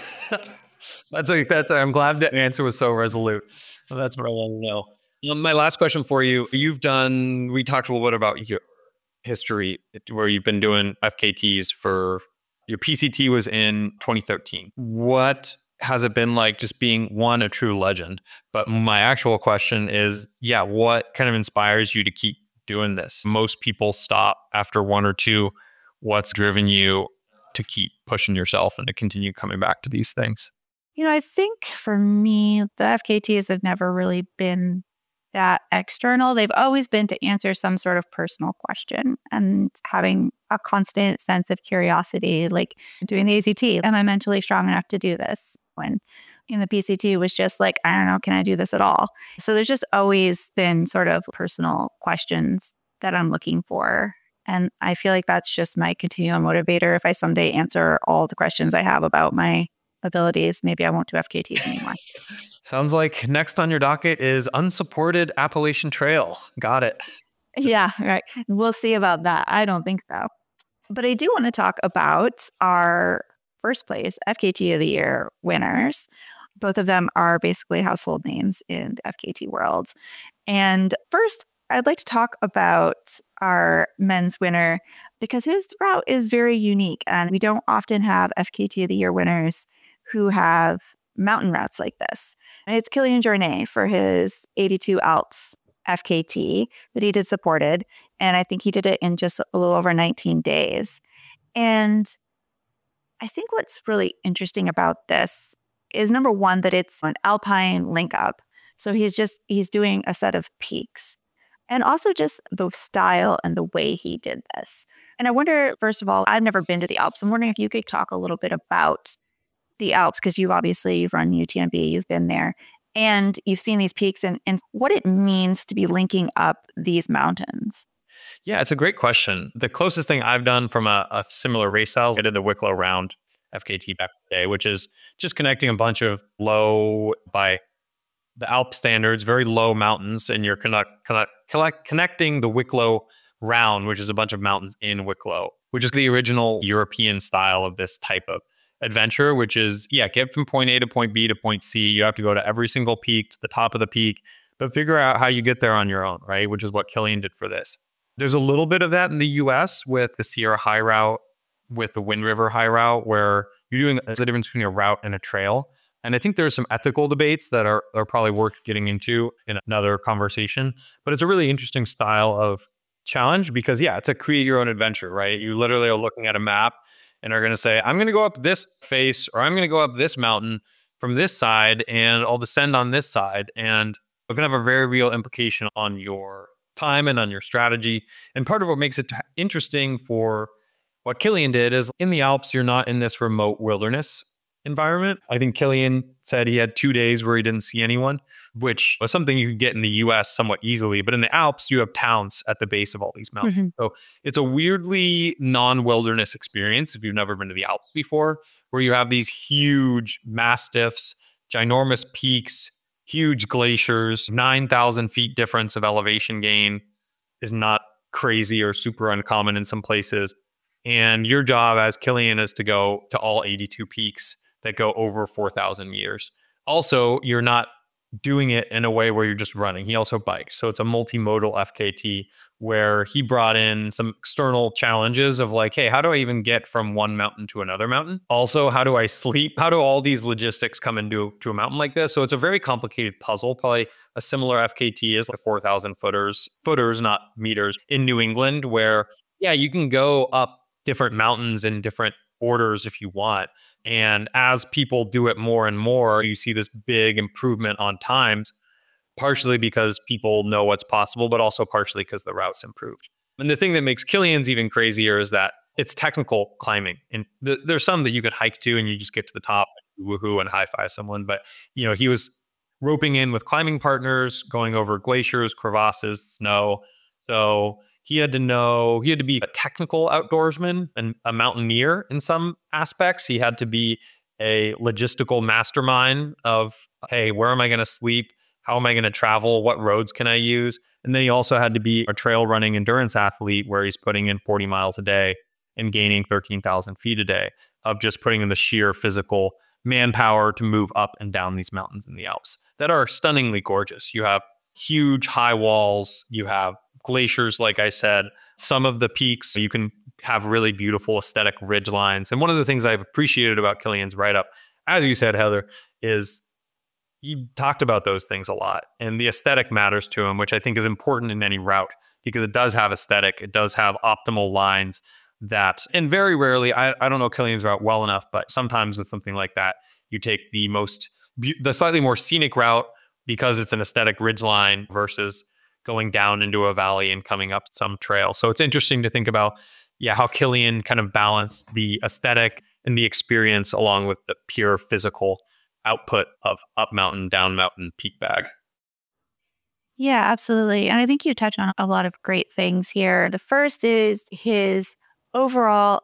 I'm glad the answer was so resolute. Well, that's what I want to know. My last question for you. We talked a little bit about your history where you've been doing FKTs your PCT was in 2013. What has it been like just being a true legend? But my actual question is, what kind of inspires you to keep doing this? Most people stop after 1 or 2. What's driven you to keep pushing yourself and to continue coming back to these things? I think for me, the FKTs have never really been that external. They've always been to answer some sort of personal question and having a constant sense of curiosity, like doing the ACT. Am I mentally strong enough to do this? When in the PCT was just like, I don't know, can I do this at all? So there's just always been sort of personal questions that I'm looking for. And I feel like that's just my continual motivator. If I someday answer all the questions I have about my abilities, maybe I won't do FKTs anymore. Sounds like next on your docket is unsupported Appalachian Trail. Got it. Yeah, right. We'll see about that. I don't think so. But I do want to talk about our first place FKT of the Year winners. Both of them are basically household names in the FKT world. And first, I'd like to talk about our men's winner because his route is very unique. And we don't often have FKT of the Year winners who have mountain routes like this. And it's Kilian Jornet for his 82 Alps FKT that he did supported. And I think he did it in just a little over 19 days. And I think what's really interesting about this is, number one, that it's an alpine link up. So he's doing a set of peaks. And also just the style and the way he did this. And I wonder, first of all, I've never been to the Alps. I'm wondering if you could talk a little bit about the Alps, because you've run UTMB, you've been there, and you've seen these peaks and what it means to be linking up these mountains. Yeah, it's a great question. The closest thing I've done from a similar race style, I did the Wicklow Round FKT back in the day, which is just connecting a bunch of low, by the Alp standards, very low mountains, and you're connecting the Wicklow Round, which is a bunch of mountains in Wicklow, which is the original European style of this type of adventure, which is, yeah, get from point A to point B to point C. You have to go to every single peak, to the top of the peak, but figure out how you get there on your own, right? Which is what Kilian did for this. There's a little bit of that in the US with the Sierra High Route, with the Wind River High Route, where you're doing the difference between a route and a trail. And I think there's some ethical debates that are probably worth getting into in another conversation. But it's a really interesting style of challenge because, yeah, it's a create your own adventure, right? You literally are looking at a map and are going to say, I'm going to go up this face, or I'm going to go up this mountain from this side, and I'll descend on this side. And it's going to have a very real implication on your time and on your strategy. And part of what makes it interesting for what Kilian did is in the Alps, you're not in this remote wilderness environment. I think Kilian said he had 2 days where he didn't see anyone, which was something you could get in the US somewhat easily. But in the Alps, you have towns at the base of all these mountains. Mm-hmm. So it's a weirdly non-wilderness experience if you've never been to the Alps before, where you have these huge mastiffs, ginormous peaks, huge glaciers, 9,000 feet difference of elevation gain is not crazy or super uncommon in some places. And your job as Kilian is to go to all 82 peaks that go over 4,000 meters. Also, you're not doing it in a way where you're just running. He also bikes. So it's a multimodal FKT where he brought in some external challenges of like, hey, how do I even get from one mountain to another mountain? Also, how do I sleep? How do all these logistics come into a mountain like this? So it's a very complicated puzzle. Probably a similar FKT is like 4,000 footers, not meters, in New England, where, yeah, you can go up different mountains in different orders if you want. And as people do it more and more, you see this big improvement on times, partially because people know what's possible, but also partially because the route's improved. And the thing that makes Kilian's even crazier is that it's technical climbing. And there's some that you could hike to and you just get to the top, woohoo, and high-five someone. But, you know, he was roping in with climbing partners, going over glaciers, crevasses, snow. So he had to be a technical outdoorsman and a mountaineer in some aspects. He had to be a logistical mastermind of, hey, where am I going to sleep? How am I going to travel? What roads can I use? And then he also had to be a trail running endurance athlete where he's putting in 40 miles a day and gaining 13,000 feet a day of just putting in the sheer physical manpower to move up and down these mountains in the Alps that are stunningly gorgeous. You have huge high walls. You have glaciers, like I said. Some of the peaks, you can have really beautiful aesthetic ridge lines. And one of the things I've appreciated about Kilian's write-up, as you said, Heather, is he talked about those things a lot. And the aesthetic matters to him, which I think is important in any route because it does have aesthetic. It does have optimal lines that, and very rarely, I don't know Kilian's route well enough, but sometimes with something like that, you take the slightly more scenic route because it's an aesthetic ridge line versus going down into a valley and coming up some trail. So it's interesting to think about, yeah, how Kilian kind of balanced the aesthetic and the experience along with the pure physical output of up mountain, down mountain, peak bag. Yeah, absolutely. And I think you touch on a lot of great things here. The first is his overall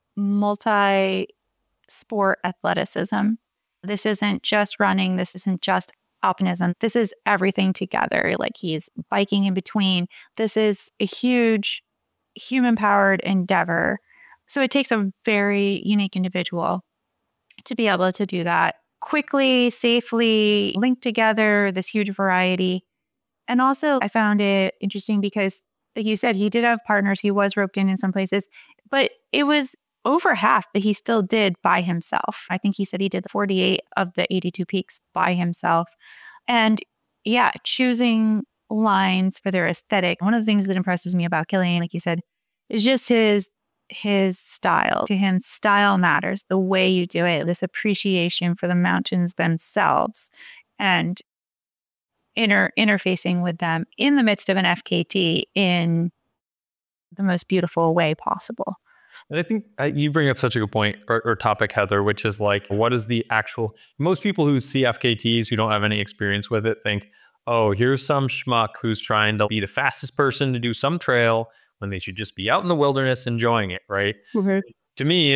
multi-sport athleticism. This isn't just running. This isn't just alpinism. This is everything together. Like he's biking in between. This is a huge human-powered endeavor. So it takes a very unique individual to be able to do that quickly, safely, linked together, this huge variety. And also I found it interesting because, like you said, he did have partners. He was roped in some places, but it was over half that he still did by himself. I think he said he did 48 of the 82 peaks by himself. And yeah, choosing lines for their aesthetic. One of the things that impresses me about Kilian, like you said, is just his style. To him, style matters. The way you do it, this appreciation for the mountains themselves and interfacing with them in the midst of an FKT in the most beautiful way possible. And I think you bring up such a good point or topic, Heather, which is like, what is the actual, most people who see FKTs who don't have any experience with it think, oh, here's some schmuck who's trying to be the fastest person to do some trail when they should just be out in the wilderness enjoying it, right? Mhm. To me,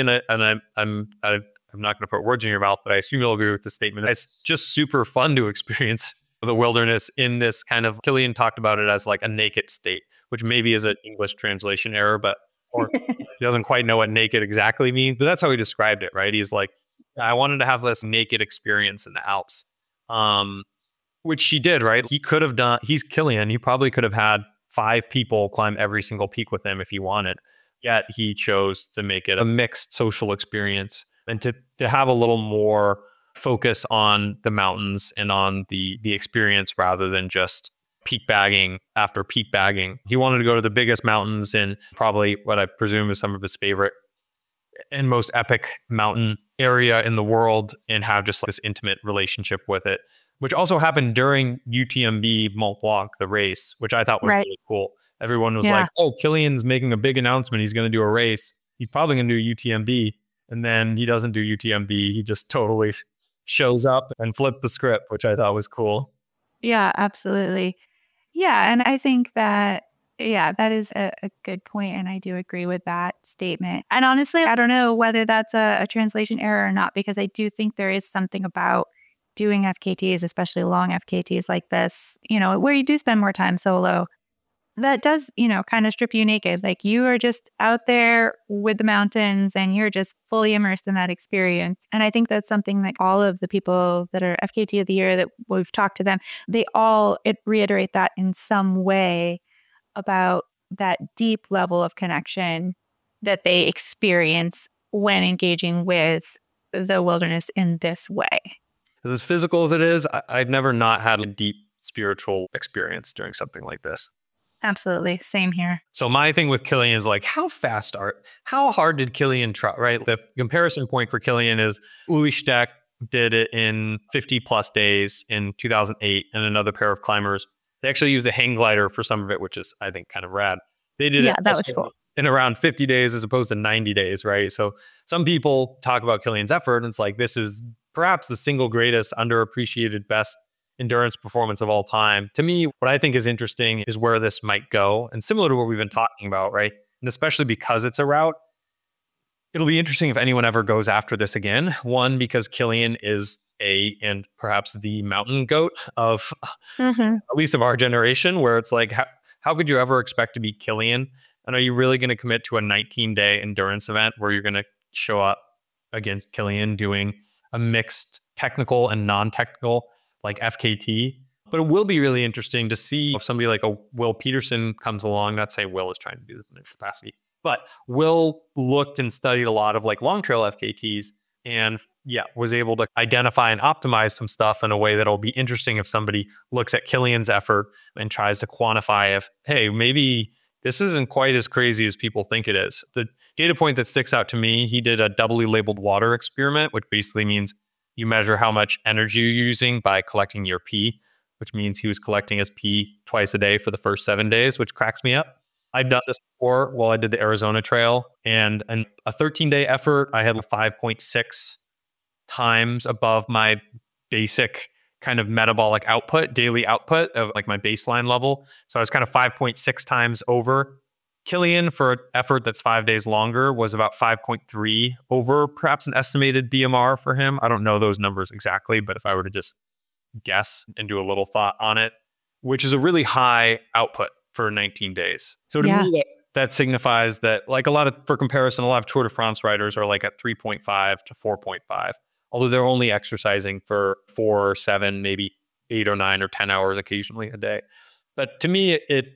I'm not going to put words in your mouth, but I assume you'll agree with the statement. It's just super fun to experience the wilderness in this kind of, Killian talked about it as like a naked state, which maybe is an English translation error, but, or he doesn't quite know what naked exactly means, but that's how he described it, right? He's like, I wanted to have this naked experience in the Alps, which he did, right? He could have done, he's Killian, he probably could have had 5 people climb every single peak with him if he wanted. Yet he chose to make it a mixed social experience and to have a little more focus on the mountains and on the experience rather than just peak bagging after peak bagging. He wanted to go to the biggest mountains in probably what I presume is some of his favorite and most epic mountain area in the world and have just like this intimate relationship with it, which also happened during UTMB Mont Blanc, the race, which I thought was Right. really cool. Everyone was Yeah. like, oh, Killian's making a big announcement. He's going to do a race. He's probably going to do UTMB. And then he doesn't do UTMB. He just totally shows up and flips the script, which I thought was cool. Yeah, absolutely. Yeah. And I think that, yeah, that is a good point, and I do agree with that statement. And honestly, I don't know whether that's a translation error or not, because I do think there is something about doing FKTs, especially long FKTs like this, where you do spend more time solo, that does, kind of strip you naked. Like you are just out there with the mountains and you're just fully immersed in that experience. And I think that's something that all of the people that are FKT of the year that we've talked to them, they all reiterate that in some way about that deep level of connection that they experience when engaging with the wilderness in this way. As physical as it is, I've never not had a deep spiritual experience during something like this. Absolutely. Same here. So my thing with Killian is like, how hard did Killian try, right? The comparison point for Killian is Uli Steck did it in 50 plus days in 2008, and another pair of climbers. They actually used a hang glider for some of it, which is, I think, kind of rad. They did it that was cool. in around 50 days as opposed to 90 days, right? So some people talk about Killian's effort, and it's like, this is perhaps the single greatest, underappreciated, best endurance performance of all time. To me, what I think is interesting is where this might go. And similar to what we've been talking about, right? And especially because it's a route, it'll be interesting if anyone ever goes after this again. One, because Killian is and perhaps the mountain goat of at least of our generation, where it's like, how could you ever expect to be Killian? And are you really going to commit to a 19-day endurance event where you're going to show up against Killian doing a mixed technical and non-technical like FKT? But it will be really interesting to see if somebody like a Will Peterson comes along. Not saying Will is trying to do this in his capacity, but Will looked and studied a lot of like long trail FKTs and was able to identify and optimize some stuff in a way that'll be interesting if somebody looks at Killian's effort and tries to quantify if, hey, maybe this isn't quite as crazy as people think it is. The data point that sticks out to me, he did a doubly labeled water experiment, which basically means you measure how much energy you're using by collecting your pee, which means he was collecting his pee twice a day for the first 7 days, which cracks me up. I've done this before while I did the Arizona Trail, and a 13-day effort, I had 5.6 times above my basic kind of metabolic output, daily output of like my baseline level. So I was kind of 5.6 times over. Killian, for an effort that's 5 days longer, was about 5.3 over perhaps an estimated BMR for him. I don't know those numbers exactly, but if I were to just guess and do a little thought on it, which is a really high output for 19 days. So to me, that signifies that, like for comparison, a lot of Tour de France riders are like at 3.5 to 4.5, although they're only exercising for 4 or 7, maybe 8 or 9 or 10 hours occasionally a day. But to me, it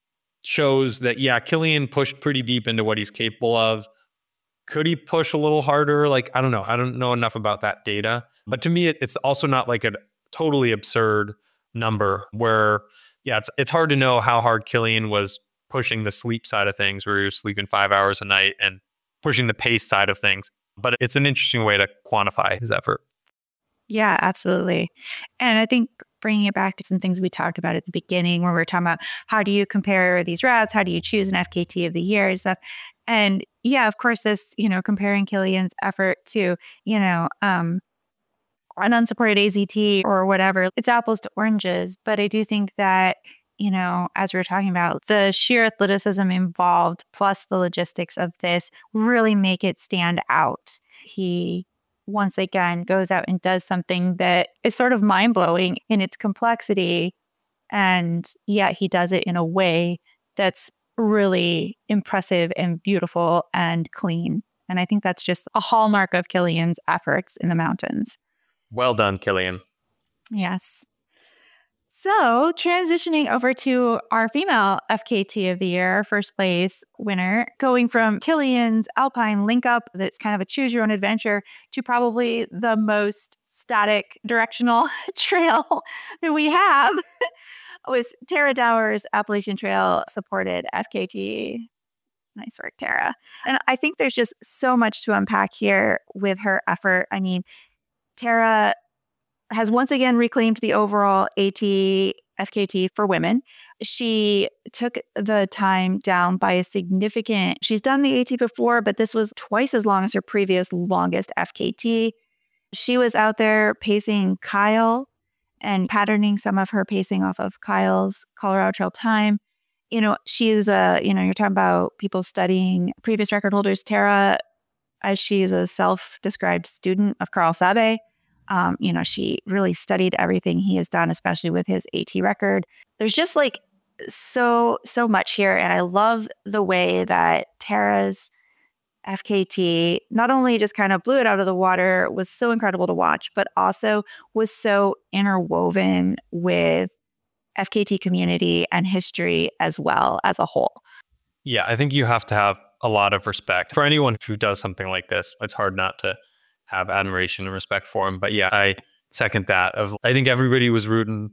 shows that, Killian pushed pretty deep into what he's capable of. Could he push a little harder? Like, I don't know. I don't know enough about that data. But to me, it's also not like a totally absurd number where, it's hard to know how hard Killian was pushing the sleep side of things, where he was sleeping 5 hours a night, and pushing the pace side of things. But it's an interesting way to quantify his effort. Yeah, absolutely. And I think bringing it back to some things we talked about at the beginning, where we were talking about how do you compare these routes? How do you choose an FKT of the year and stuff? And of course, this, comparing Killian's effort to, an unsupported AZT or whatever, it's apples to oranges. But I do think that as we were talking about, the sheer athleticism involved plus the logistics of this really make it stand out. He once again goes out and does something that is sort of mind-blowing in its complexity. And yet he does it in a way that's really impressive and beautiful and clean. And I think that's just a hallmark of Kilian's efforts in the mountains. Well done, Kilian. Yes. So transitioning over to our female FKT of the year, first place winner, going from Kilian's Alpine Link Up, that's kind of a choose your own adventure, to probably the most static directional trail that we have, was Tara Dower's Appalachian Trail supported FKT. Nice work, Tara. And I think there's just so much to unpack here with her effort. I mean, Tara has once again reclaimed the overall AT FKT for women. She took the time down by a significant, she's done the AT before, but this was twice as long as her previous longest FKT. She was out there pacing Kyle and patterning some of her pacing off of Kyle's Colorado Trail time. She's you're talking about people studying previous record holders. Tara, as she is a self-described student of Carl Sabe, she really studied everything he has done, especially with his AT record. There's just so much here. And I love the way that Tara's FKT not only just kind of blew it out of the water, was so incredible to watch, but also was so interwoven with FKT community and history as well as a whole. Yeah, I think you have to have a lot of respect for anyone who does something like this. It's hard not to have admiration and respect for him. But yeah, I second that. I think everybody was rooting.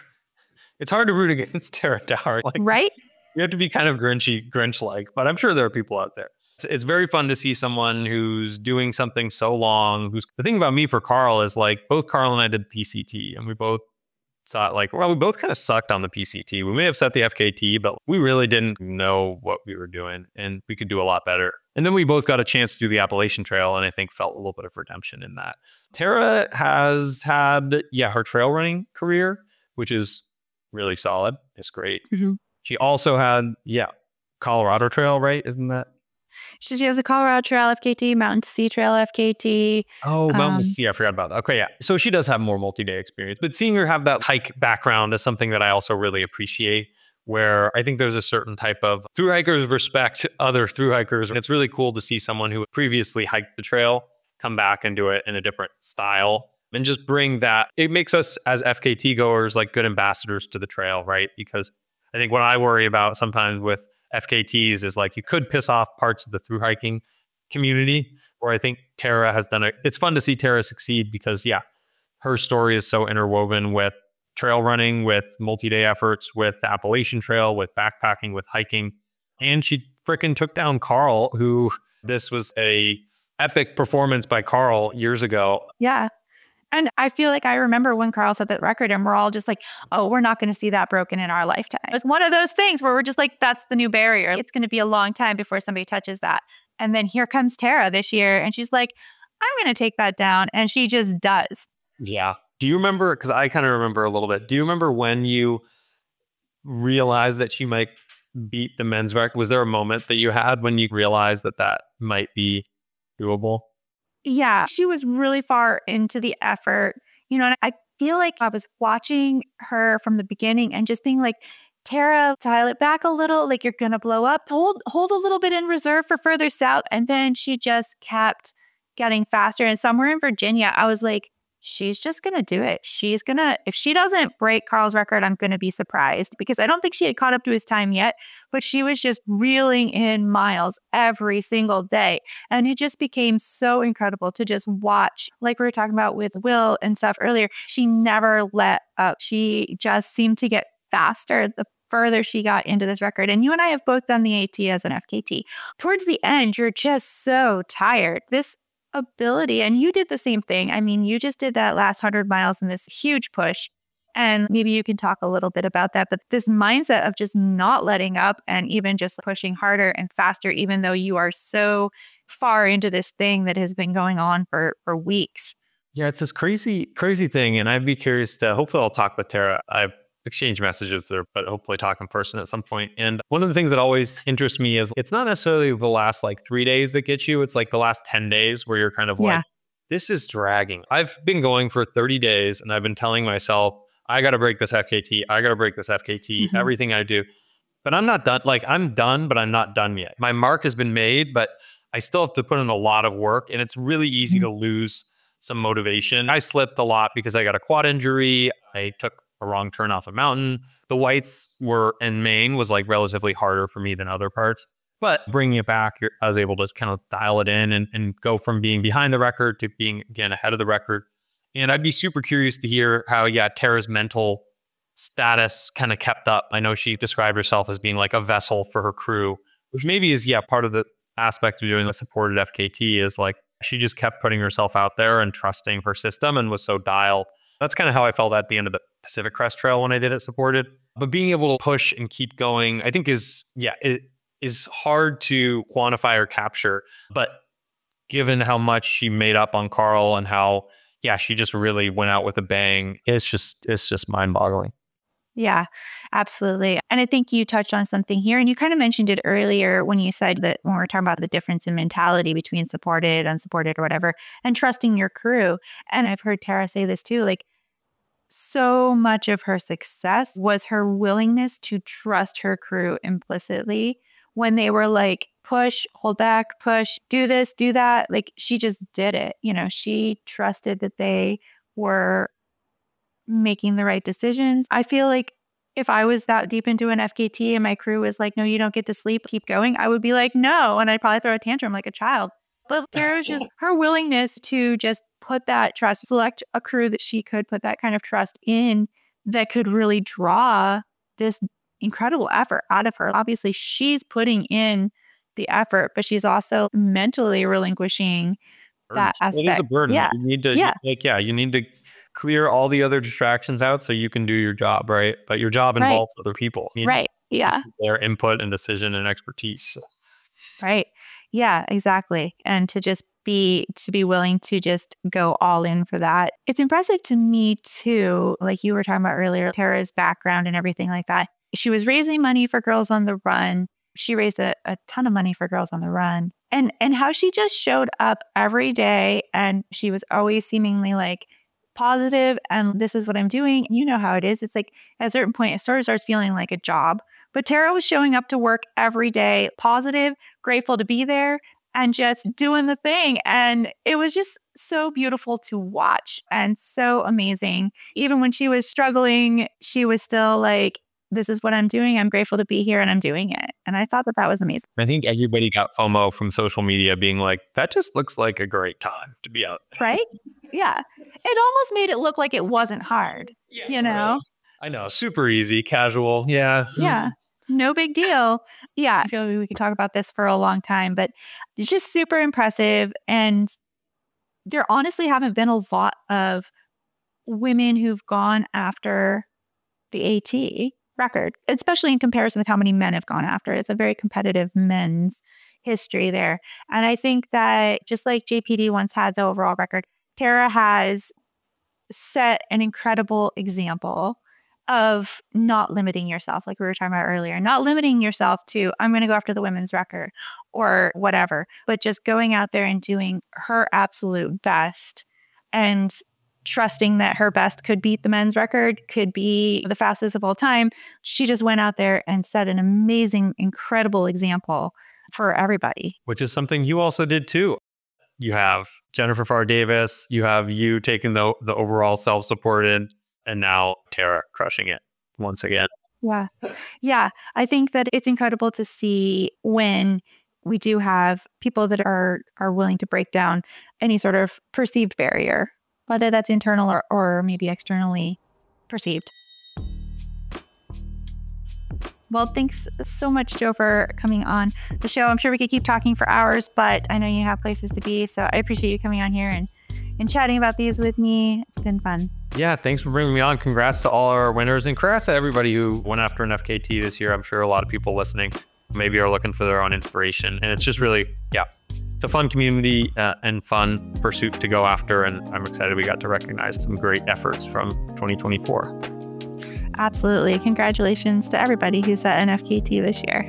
It's hard to root against Tara Dower. Right? You have to be kind of Grinch-like, but I'm sure there are people out there. It's very fun to see someone who's doing something so long. The thing about me for Carl is both Carl and I did PCT, and we both thought we both kind of sucked on the PCT. We may have set the FKT, but we really didn't know what we were doing, and we could do a lot better. And then we both got a chance to do the Appalachian Trail, and I think felt a little bit of redemption in that. Tara has had, her trail running career, which is really solid. It's great. Mm-hmm. She also had, Colorado Trail, right? Isn't that? She has a Colorado Trail FKT, Mountain to Sea Trail FKT. Oh, Mountain to Sea. I forgot about that. Okay, yeah. So she does have more multi-day experience. But seeing her have that hike background is something that I also really appreciate, where I think there's a certain type of thru hikers respect other thru hikers. And it's really cool to see someone who previously hiked the trail come back and do it in a different style and just bring that. It makes us as FKT goers good ambassadors to the trail, right? Because I think what I worry about sometimes with FKTs is you could piss off parts of the thru hiking community, where I think Tara has done it. It's fun to see Tara succeed because, her story is so interwoven with trail running, with multi-day efforts, with the Appalachian Trail, with backpacking, with hiking. And she frickin' took down Carl, who this was a epic performance by Carl years ago. Yeah. And I feel like I remember when Carl set that record and we're all just oh, we're not going to see that broken in our lifetime. It's one of those things where we're just that's the new barrier. It's going to be a long time before somebody touches that. And then here comes Tara this year and she's I'm going to take that down. And she just does. Yeah. Do you remember, because I kind of remember a little bit, do you remember when you realized that she might beat the men's record? Was there a moment that you had when you realized that might be doable? Yeah, she was really far into the effort, and I feel like I was watching her from the beginning and just being Tara, dial it back a little, you're going to blow up, hold a little bit in reserve for further south. And then she just kept getting faster. And somewhere in Virginia, I was she's just going to do it. She's going to, if she doesn't break Carl's record, I'm going to be surprised, because I don't think she had caught up to his time yet, but she was just reeling in miles every single day. And it just became so incredible to just watch. Like we were talking about with Will and stuff earlier, she never let up. She just seemed to get faster the further she got into this record. And you and I have both done the AT as an FKT. Towards the end, you're just so tired. This ability, and you did the same thing. I mean, you just did that last 100 miles in this huge push, and maybe you can talk a little bit about that, but this mindset of just not letting up and even just pushing harder and faster, even though you are so far into this thing that has been going on for weeks. Yeah, it's this crazy thing, and I'd be curious to, hopefully I'll talk with Tara. I exchange messages there, but hopefully talk in person at some point. And one of the things that always interests me is it's not necessarily the last like 3 days that get you. It's like the last 10 days where you're kind of like, this is dragging. I've been going for 30 days and I've been telling myself, I got to break this FKT. I got to break this FKT, everything I do. But I'm not done. Like I'm done, but I'm not done yet. My mark has been made, but I still have to put in a lot of work, and it's really easy to lose some motivation. I slipped a lot because I got a quad injury. I took a wrong turn off a mountain. The whites were in Maine was like relatively harder for me than other parts. But bringing it back, I was able to kind of dial it in and go from being behind the record to being, again, ahead of the record. And I'd be super curious to hear how, Tara's mental status kind of kept up. I know she described herself as being like a vessel for her crew, which maybe is, part of the aspect of doing the supported FKT is like she just kept putting herself out there and trusting her system and was so dialed. That's kind of how I felt at the end of the Pacific Crest Trail when I did it supported. But being able to push and keep going, I think it is hard to quantify or capture. But given how much she made up on Carl and how, she just really went out with a bang, it's just mind-boggling. Yeah, absolutely. And I think you touched on something here, and you kind of mentioned it earlier when you said that when we're talking about the difference in mentality between supported, unsupported, or whatever, and trusting your crew. And I've heard Tara say this too, like so much of her success was her willingness to trust her crew implicitly when they were like, push, hold back, push, do this, do that. Like she just did it. She trusted that they were making the right decisions. I feel like if I was that deep into an FKT and my crew was like, no, you don't get to sleep, keep going, I would be like, no. And I'd probably throw a tantrum like a child. But there was just her willingness to just put that trust, select a crew that she could put that kind of trust in that could really draw this incredible effort out of her. Obviously, she's putting in the effort, but she's also mentally relinquishing that aspect. It is a burden. Yeah. You need to, you need to clear all the other distractions out so you can do your job, right? But your job involves other people. Right. Yeah. Their input and decision and expertise. Right. Yeah, exactly. And to be willing to just go all in for that. It's impressive to me too, like you were talking about earlier, Tara's background and everything like that. She was raising money for Girls on the Run. She raised a ton of money for Girls on the Run. And how she just showed up every day and she was always seemingly like positive and this is what I'm doing. You know how it is. It's like at a certain point, it sort of starts feeling like a job. But Tara was showing up to work every day, positive, grateful to be there, and just doing the thing. And it was just so beautiful to watch and so amazing. Even when she was struggling, she was still like, this is what I'm doing. I'm grateful to be here and I'm doing it. And I thought that was amazing. I think everybody got FOMO from social media being like, that just looks like a great time to be out there. Right? Yeah. It almost made it look like it wasn't hard, you know? Right. I know. Super easy, casual. Yeah. Yeah. No big deal. Yeah. I feel like we could talk about this for a long time, but it's just super impressive. And there honestly haven't been a lot of women who've gone after the AT record, especially in comparison with how many men have gone after it. It's a very competitive men's history there. And I think that just like JPD once had the overall record, Tara has set an incredible example of not limiting yourself, like we were talking about earlier, not limiting yourself to, I'm going to go after the women's record or whatever, but just going out there and doing her absolute best and trusting that her best could beat the men's record, could be the fastest of all time. She just went out there and set an amazing, incredible example for everybody. Which is something you also did too. You have Jennifer Farr Davis, you have you taking the overall self-supported, and now Tara crushing it once again. Yeah. Yeah. I think that it's incredible to see when we do have people that are willing to break down any sort of perceived barrier, whether that's internal or maybe externally perceived. Well, thanks so much, Joe, for coming on the show. I'm sure we could keep talking for hours, but I know you have places to be. So I appreciate you coming on here and chatting about these with me. It's been fun. Yeah, thanks for bringing me on. Congrats to all our winners and congrats to everybody who went after an FKT this year. I'm sure a lot of people listening maybe are looking for their own inspiration. And it's just really, it's a fun community and fun pursuit to go after. And I'm excited we got to recognize some great efforts from 2024. Absolutely. Congratulations to everybody who set an FKT this year.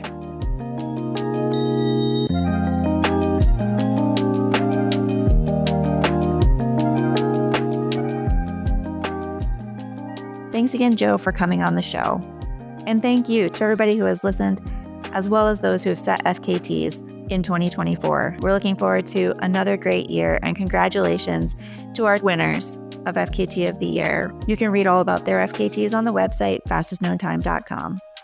Thanks again, Joe, for coming on the show. And thank you to everybody who has listened, as well as those who have set FKTs in 2024. We're looking forward to another great year, and congratulations to our winners of FKT of the Year. You can read all about their FKTs on the website, fastestknowntime.com.